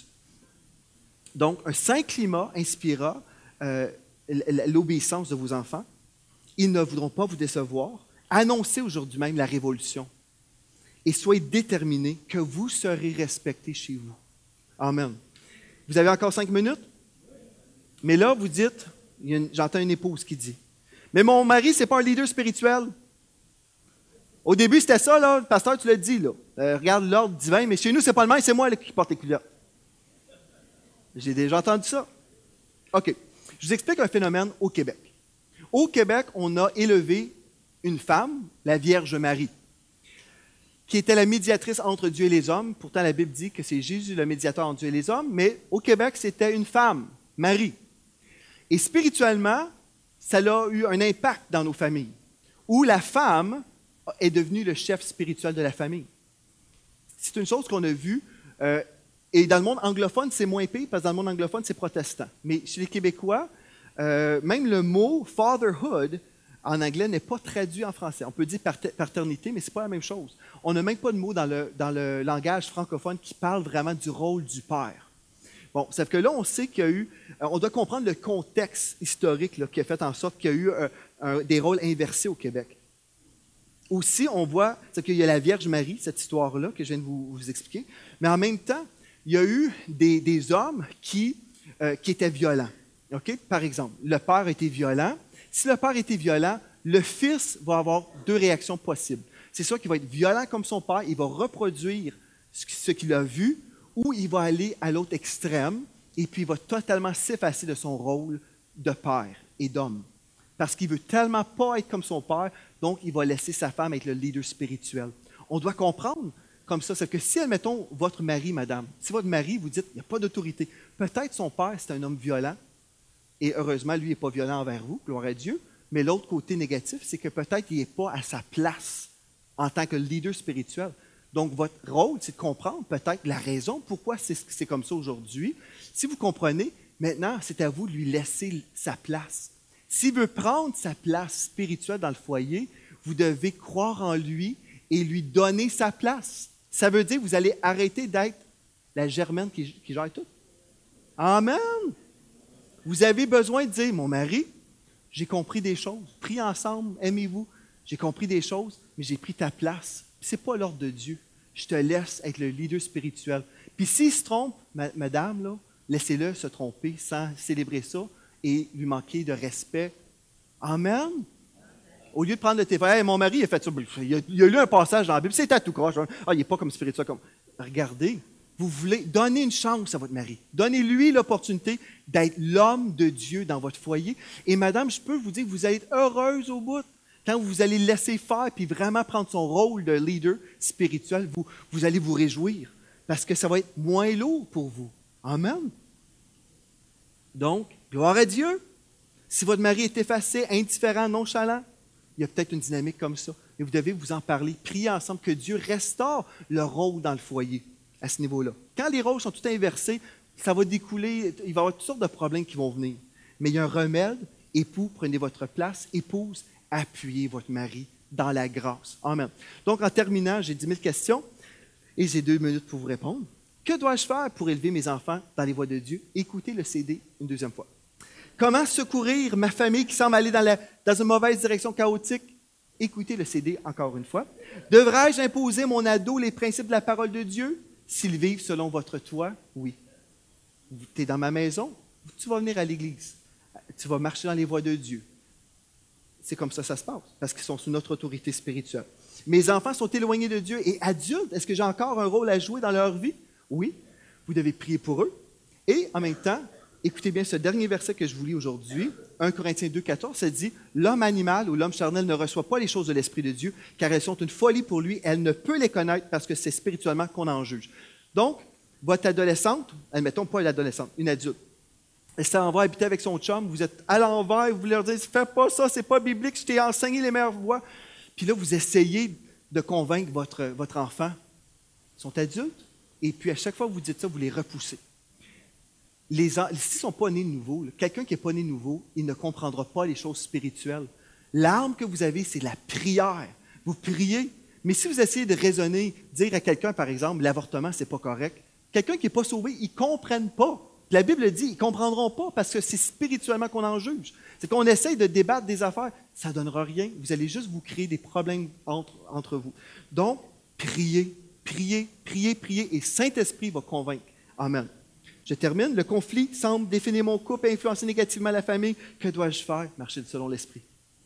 Donc, un saint climat inspirera euh, l'obéissance de vos enfants. Ils ne voudront pas vous décevoir. Annoncez aujourd'hui même la révolution et soyez déterminés que vous serez respectés chez vous. Amen. Vous avez encore cinq minutes? Mais là, vous dites, j'entends une épouse qui dit, mais mon mari, ce n'est pas un leader spirituel. Au début, c'était ça, là, le pasteur, tu l'as dit, là. Euh, regarde l'ordre divin, mais chez nous, ce n'est pas le même, c'est moi là, qui porte les culottes. J'ai déjà entendu ça. OK. Je vous explique un phénomène au Québec. Au Québec, on a élevé une femme, la Vierge Marie, qui était la médiatrice entre Dieu et les hommes. Pourtant, la Bible dit que c'est Jésus le médiateur entre Dieu et les hommes, mais au Québec, c'était une femme, Marie. Et spirituellement, ça a eu un impact dans nos familles, où la femme est devenue le chef spirituel de la famille. C'est une chose qu'on a vue, euh, et dans le monde anglophone, c'est moins pire, parce que dans le monde anglophone, c'est protestant. Mais chez les Québécois, euh, même le mot « fatherhood », en anglais, n'est pas traduit en français. On peut dire paternité, mais ce n'est pas la même chose. On n'a même pas de mot dans le, dans le langage francophone qui parle vraiment du rôle du père. Bon, sauf que là, on sait qu'il y a eu, on doit comprendre le contexte historique là, qui a fait en sorte qu'il y a eu un, un, des rôles inversés au Québec. Aussi, on voit c'est qu'il y a la Vierge Marie, cette histoire-là que je viens de vous, vous expliquer, mais en même temps, il y a eu des, des hommes qui, euh, qui étaient violents. Okay? Par exemple, le père était violent. Si le père était violent, le fils va avoir deux réactions possibles. C'est soit qu'il va être violent comme son père, il va reproduire ce qu'il a vu, ou il va aller à l'autre extrême et puis il va totalement s'effacer de son rôle de père et d'homme. Parce qu'il ne veut tellement pas être comme son père, donc il va laisser sa femme être le leader spirituel. On doit comprendre comme ça, c'est que si, admettons, votre mari, madame, si votre mari vous dites, il n'y a pas d'autorité, peut-être son père, c'est un homme violent, et heureusement, lui, il n'est pas violent envers vous, gloire à Dieu, mais l'autre côté négatif, c'est que peut-être qu'il n'est pas à sa place en tant que leader spirituel. Donc, votre rôle, c'est de comprendre peut-être la raison pourquoi c'est, c'est comme ça aujourd'hui. Si vous comprenez, maintenant, c'est à vous de lui laisser sa place. S'il veut prendre sa place spirituelle dans le foyer, vous devez croire en lui et lui donner sa place. Ça veut dire que vous allez arrêter d'être la Germaine qui, qui gère tout. Amen! Vous avez besoin de dire, mon mari, j'ai compris des choses. Priez ensemble, aimez-vous. J'ai compris des choses, mais j'ai pris ta place. Ce n'est pas l'ordre de Dieu. Je te laisse être le leader spirituel. Puis s'il se trompe, ma, madame, là, laissez-le se tromper sans célébrer ça et lui manquer de respect. Amen. Au lieu de prendre le téléphone, hey, mon mari, il a fait ça. Il a, il a lu un passage dans la Bible, c'est à tout croche. Ah, il n'est pas comme spirituel. Comme... Regardez, vous voulez donner une chance à votre mari. Donnez-lui l'opportunité d'être l'homme de Dieu dans votre foyer. Et madame, je peux vous dire que vous allez être heureuse au bout. Quand vous allez le laisser faire puis vraiment prendre son rôle de leader spirituel, vous, vous allez vous réjouir parce que ça va être moins lourd pour vous. Amen. Donc, gloire à Dieu. Si votre mari est effacé, indifférent, nonchalant, il y a peut-être une dynamique comme ça. Et vous devez vous en parler. Priez ensemble que Dieu restaure le rôle dans le foyer à ce niveau-là. Quand les rôles sont tout inversés, ça va découler, il va y avoir toutes sortes de problèmes qui vont venir. Mais il y a un remède. Époux, prenez votre place. Épouse, appuyez votre mari dans la grâce. Amen. Donc, en terminant, j'ai dix mille questions et j'ai deux minutes pour vous répondre. Que dois-je faire pour élever mes enfants dans les voies de Dieu? Écoutez le C D une deuxième fois. Comment secourir ma famille qui semble aller dans, la, dans une mauvaise direction chaotique? Écoutez le C D encore une fois. Devrais-je imposer mon ado les principes de la parole de Dieu? S'ils vivent selon votre toi, oui. Tu es dans ma maison, tu vas venir à l'église. Tu vas marcher dans les voies de Dieu. C'est comme ça que ça se passe, parce qu'ils sont sous notre autorité spirituelle. Mes enfants sont éloignés de Dieu et adultes, est-ce que j'ai encore un rôle à jouer dans leur vie? Oui. Vous devez prier pour eux. Et en même temps, écoutez bien ce dernier verset que je vous lis aujourd'hui, un Corinthiens deux, quatorze, ça dit « L'homme animal ou l'homme charnel ne reçoit pas les choses de l'Esprit de Dieu, car elles sont une folie pour lui, elle ne peut les connaître parce que c'est spirituellement qu'on en juge. » Donc, votre adolescente, admettons pas l'adolescente, une adulte, elle s'en va habiter avec son chum, vous êtes à l'envers, vous leur dites « Fais pas ça, c'est pas biblique, je t'ai enseigné les meilleures voies. » Puis là, vous essayez de convaincre votre, votre enfant. Ils sont adultes, et puis à chaque fois que vous dites ça, vous les repoussez. Les, s'ils ne sont pas nés nouveaux, là, quelqu'un qui n'est pas né nouveau, il ne comprendra pas les choses spirituelles. L'arme que vous avez, c'est la prière. Vous priez, mais si vous essayez de raisonner, dire à quelqu'un, par exemple, l'avortement, ce n'est pas correct, quelqu'un qui n'est pas sauvé, ils ne comprennent pas. La Bible dit, ils ne comprendront pas parce que c'est spirituellement qu'on en juge. C'est qu'on essaye de débattre des affaires, ça ne donnera rien. Vous allez juste vous créer des problèmes entre, entre vous. Donc, priez, priez, priez, priez, et Saint-Esprit va convaincre. Amen. Je termine. Le conflit semble définir mon couple et influencer négativement la famille. Que dois-je faire? Marcher selon l'Esprit.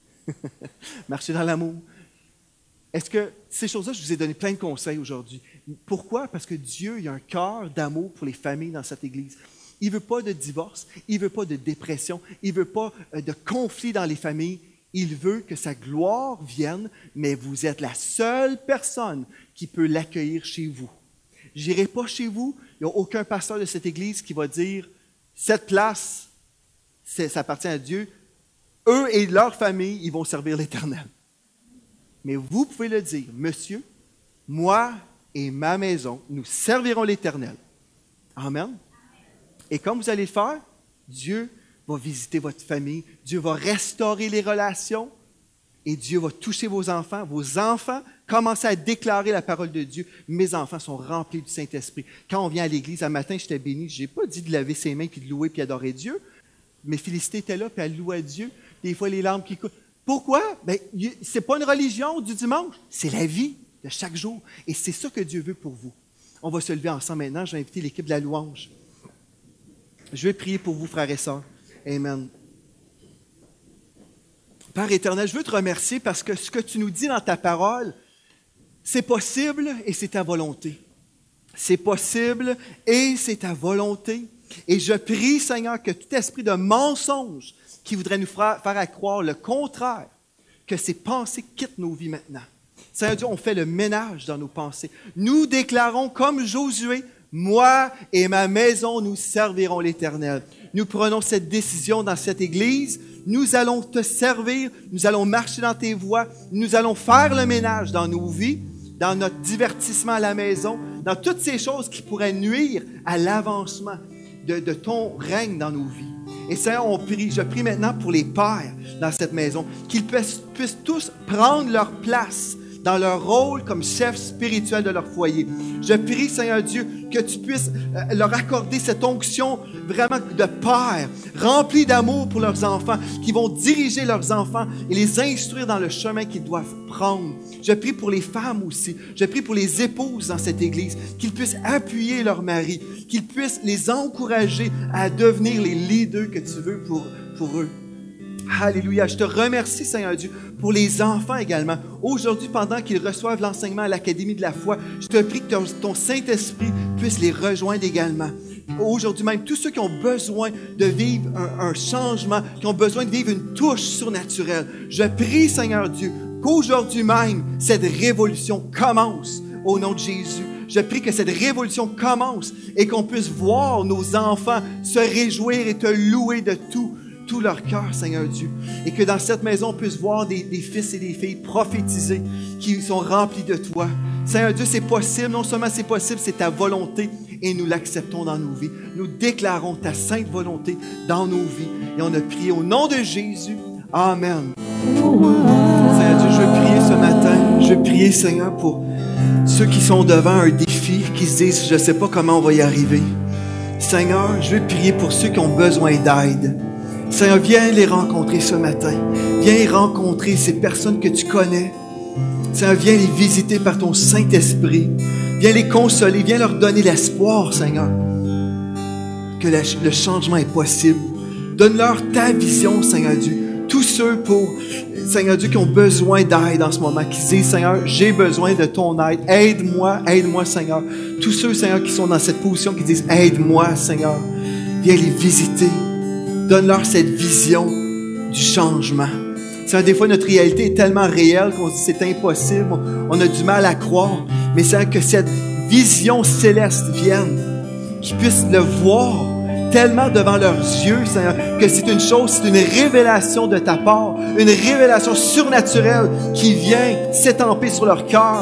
Marcher dans l'amour. Est-ce que ces choses-là, je vous ai donné plein de conseils aujourd'hui. Pourquoi? Parce que Dieu, il a un cœur d'amour pour les familles dans cette Église. Il ne veut pas de divorce, il ne veut pas de dépression, il ne veut pas de conflit dans les familles. Il veut que sa gloire vienne, mais vous êtes la seule personne qui peut l'accueillir chez vous. Je n'irai pas chez vous, il n'y a aucun pasteur de cette Église qui va dire « Cette place, ça appartient à Dieu. Eux et leur famille, ils vont servir l'Éternel. » Mais vous pouvez le dire « Monsieur, moi et ma maison, nous servirons l'Éternel. » Amen. Et comme vous allez le faire, Dieu va visiter votre famille, Dieu va restaurer les relations et Dieu va toucher vos enfants. Vos enfants commencent à déclarer la parole de Dieu. Mes enfants sont remplis du Saint-Esprit. Quand on vient à l'église, un matin, j'étais béni. Je n'ai pas dit de laver ses mains, puis de louer, puis d'adorer Dieu. Mais Félicité était là, puis elle louait Dieu. Des fois, les larmes qui coulent. Pourquoi? Bien, ce n'est pas une religion du dimanche, c'est la vie de chaque jour. Et c'est ça que Dieu veut pour vous. On va se lever ensemble maintenant. Je vais inviter l'équipe de la louange. Je vais prier pour vous, frères et sœurs. Amen. Père éternel, je veux te remercier parce que ce que tu nous dis dans ta parole, c'est possible et c'est ta volonté. C'est possible et c'est ta volonté. Et je prie, Seigneur, que tout esprit de mensonge qui voudrait nous faire à croire le contraire, que ces pensées quittent nos vies maintenant. Seigneur Dieu, on fait le ménage dans nos pensées. Nous déclarons comme Josué, moi et ma maison, nous servirons l'Éternel. Nous prenons cette décision dans cette Église. Nous allons te servir, nous allons marcher dans tes voies, nous allons faire le ménage dans nos vies, dans notre divertissement à la maison, dans toutes ces choses qui pourraient nuire à l'avancement de, de ton règne dans nos vies. Et Seigneur, on prie, je prie maintenant pour les pères dans cette maison, qu'ils puissent, puissent tous prendre leur place dans leur rôle comme chef spirituel de leur foyer. Je prie, Seigneur Dieu, que tu puisses leur accorder cette onction vraiment de père, remplie d'amour pour leurs enfants, qui vont diriger leurs enfants et les instruire dans le chemin qu'ils doivent prendre. Je prie pour les femmes aussi. Je prie pour les épouses dans cette Église, qu'ils puissent appuyer leur mari, qu'ils puissent les encourager à devenir les leaders que tu veux pour, pour eux. Alléluia. Je te remercie, Seigneur Dieu, pour les enfants également. Aujourd'hui, pendant qu'ils reçoivent l'enseignement à l'Académie de la foi, je te prie que ton, ton Saint-Esprit puisse les rejoindre également. Aujourd'hui même, tous ceux qui ont besoin de vivre un, un changement, qui ont besoin de vivre une touche surnaturelle, je prie, Seigneur Dieu, qu'aujourd'hui même, cette révolution commence au nom de Jésus. Je prie que cette révolution commence et qu'on puisse voir nos enfants se réjouir et te louer de tout, tout leur cœur, Seigneur Dieu. Et que dans cette maison, on puisse voir des, des fils et des filles prophétiser qui sont remplis de toi. Seigneur Dieu, c'est possible. Non seulement c'est possible, c'est ta volonté et nous l'acceptons dans nos vies. Nous déclarons ta sainte volonté dans nos vies. Et on a prié au nom de Jésus. Amen. Seigneur Dieu, je veux prier ce matin. Je veux prier, Seigneur, pour ceux qui sont devant un défi, qui se disent, je ne sais pas comment on va y arriver. Seigneur, je veux prier pour ceux qui ont besoin d'aide. Seigneur, viens les rencontrer ce matin. Viens rencontrer ces personnes que tu connais. Seigneur, viens les visiter par ton Saint-Esprit. Viens les consoler. Viens leur donner l'espoir, Seigneur, que la, le changement est possible. Donne-leur ta vision, Seigneur Dieu. Tous ceux, pour, Seigneur Dieu, qui ont besoin d'aide en ce moment, qui disent, Seigneur, j'ai besoin de ton aide. Aide-moi, aide-moi, Seigneur. Tous ceux, Seigneur, qui sont dans cette position, qui disent, aide-moi, Seigneur. Viens les visiter. Donne-leur cette vision du changement. Seigneur, des fois, notre réalité est tellement réelle qu'on se dit c'est impossible. On a du mal à croire. Mais Seigneur, que cette vision céleste vienne, qu'ils puissent le voir tellement devant leurs yeux, Seigneur, que c'est une chose, c'est une révélation de ta part, une révélation surnaturelle qui vient s'étamper sur leur cœur.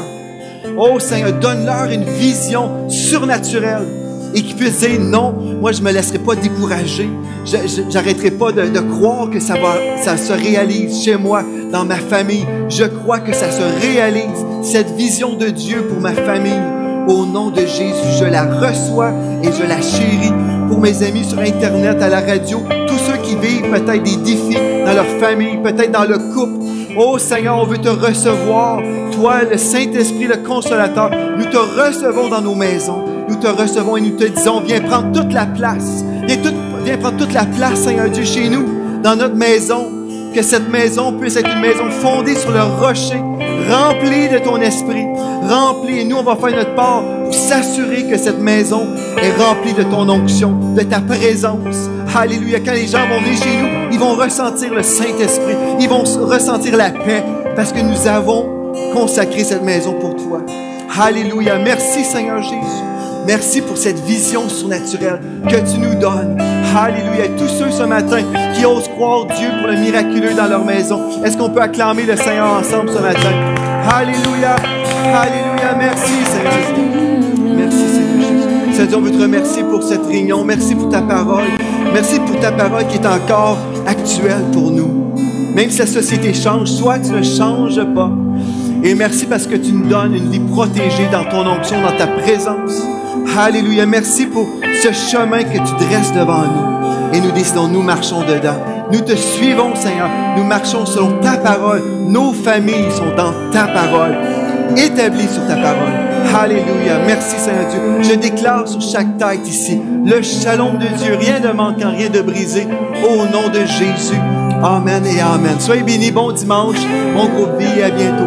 Oh Seigneur, donne-leur une vision surnaturelle et qu'ils puissent dire non, moi je me laisserai pas décourager, je, je, j'arrêterai pas de, de croire que ça va, ça se réalise chez moi, dans ma famille. Je crois que ça se réalise, cette vision de Dieu pour ma famille. Au nom de Jésus, je la reçois et je la chéris. Pour mes amis sur Internet, à la radio, tous ceux qui vivent peut-être des défis dans leur famille, peut-être dans le couple. Oh Seigneur, on veut te recevoir. Toi, le Saint-Esprit, le Consolateur, nous te recevons dans nos maisons. Nous te recevons et nous te disons, viens prendre toute la place. Viens, tout, viens prendre toute la place, Seigneur Dieu, chez nous, dans notre maison. Que cette maison puisse être une maison fondée sur le rocher, remplie de ton esprit, remplie. Et nous, on va faire notre part pour s'assurer que cette maison est remplie de ton onction, de ta présence. Alléluia. Quand les gens vont venir chez nous, ils vont ressentir le Saint-Esprit. Ils vont ressentir la paix parce que nous avons consacré cette maison pour toi. Alléluia. Merci, Seigneur Jésus. Merci pour cette vision surnaturelle que tu nous donnes. Alléluia. Et tous ceux ce matin qui osent croire Dieu pour le miraculeux dans leur maison, est-ce qu'on peut acclamer le Seigneur ensemble ce matin? Alléluia. Alléluia. Merci, Seigneur Jésus. Merci, Seigneur Jésus. Seigneur, on veut te remercier pour cette réunion. Merci pour ta parole. Merci pour ta parole qui est encore actuelle pour nous. Même si la société change, toi, tu ne changes pas. Et merci parce que tu nous donnes une vie protégée dans ton onction, dans ta présence. Alléluia. Merci pour ce chemin que tu dresses devant nous. Et nous décidons, nous marchons dedans. Nous te suivons, Seigneur. Nous marchons selon ta parole. Nos familles sont dans ta parole, établies sur ta parole. Alléluia. Merci, Seigneur Dieu. Je déclare sur chaque tête ici le shalom de Dieu. Rien de manquant, rien de brisé. Au nom de Jésus. Amen et amen. Soyez bénis. Bon dimanche. Bon groupe vie. À bientôt.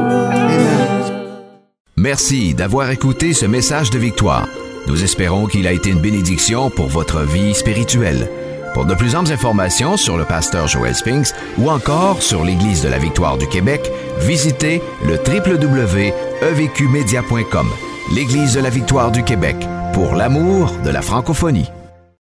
Amen. Merci d'avoir écouté ce message de victoire. Nous espérons qu'il a été une bénédiction pour votre vie spirituelle. Pour de plus amples informations sur le pasteur Joel Spinks ou encore sur l'Église de la Victoire du Québec, visitez le w w w point e v q media point com. L'Église de la Victoire du Québec, pour l'amour de la francophonie.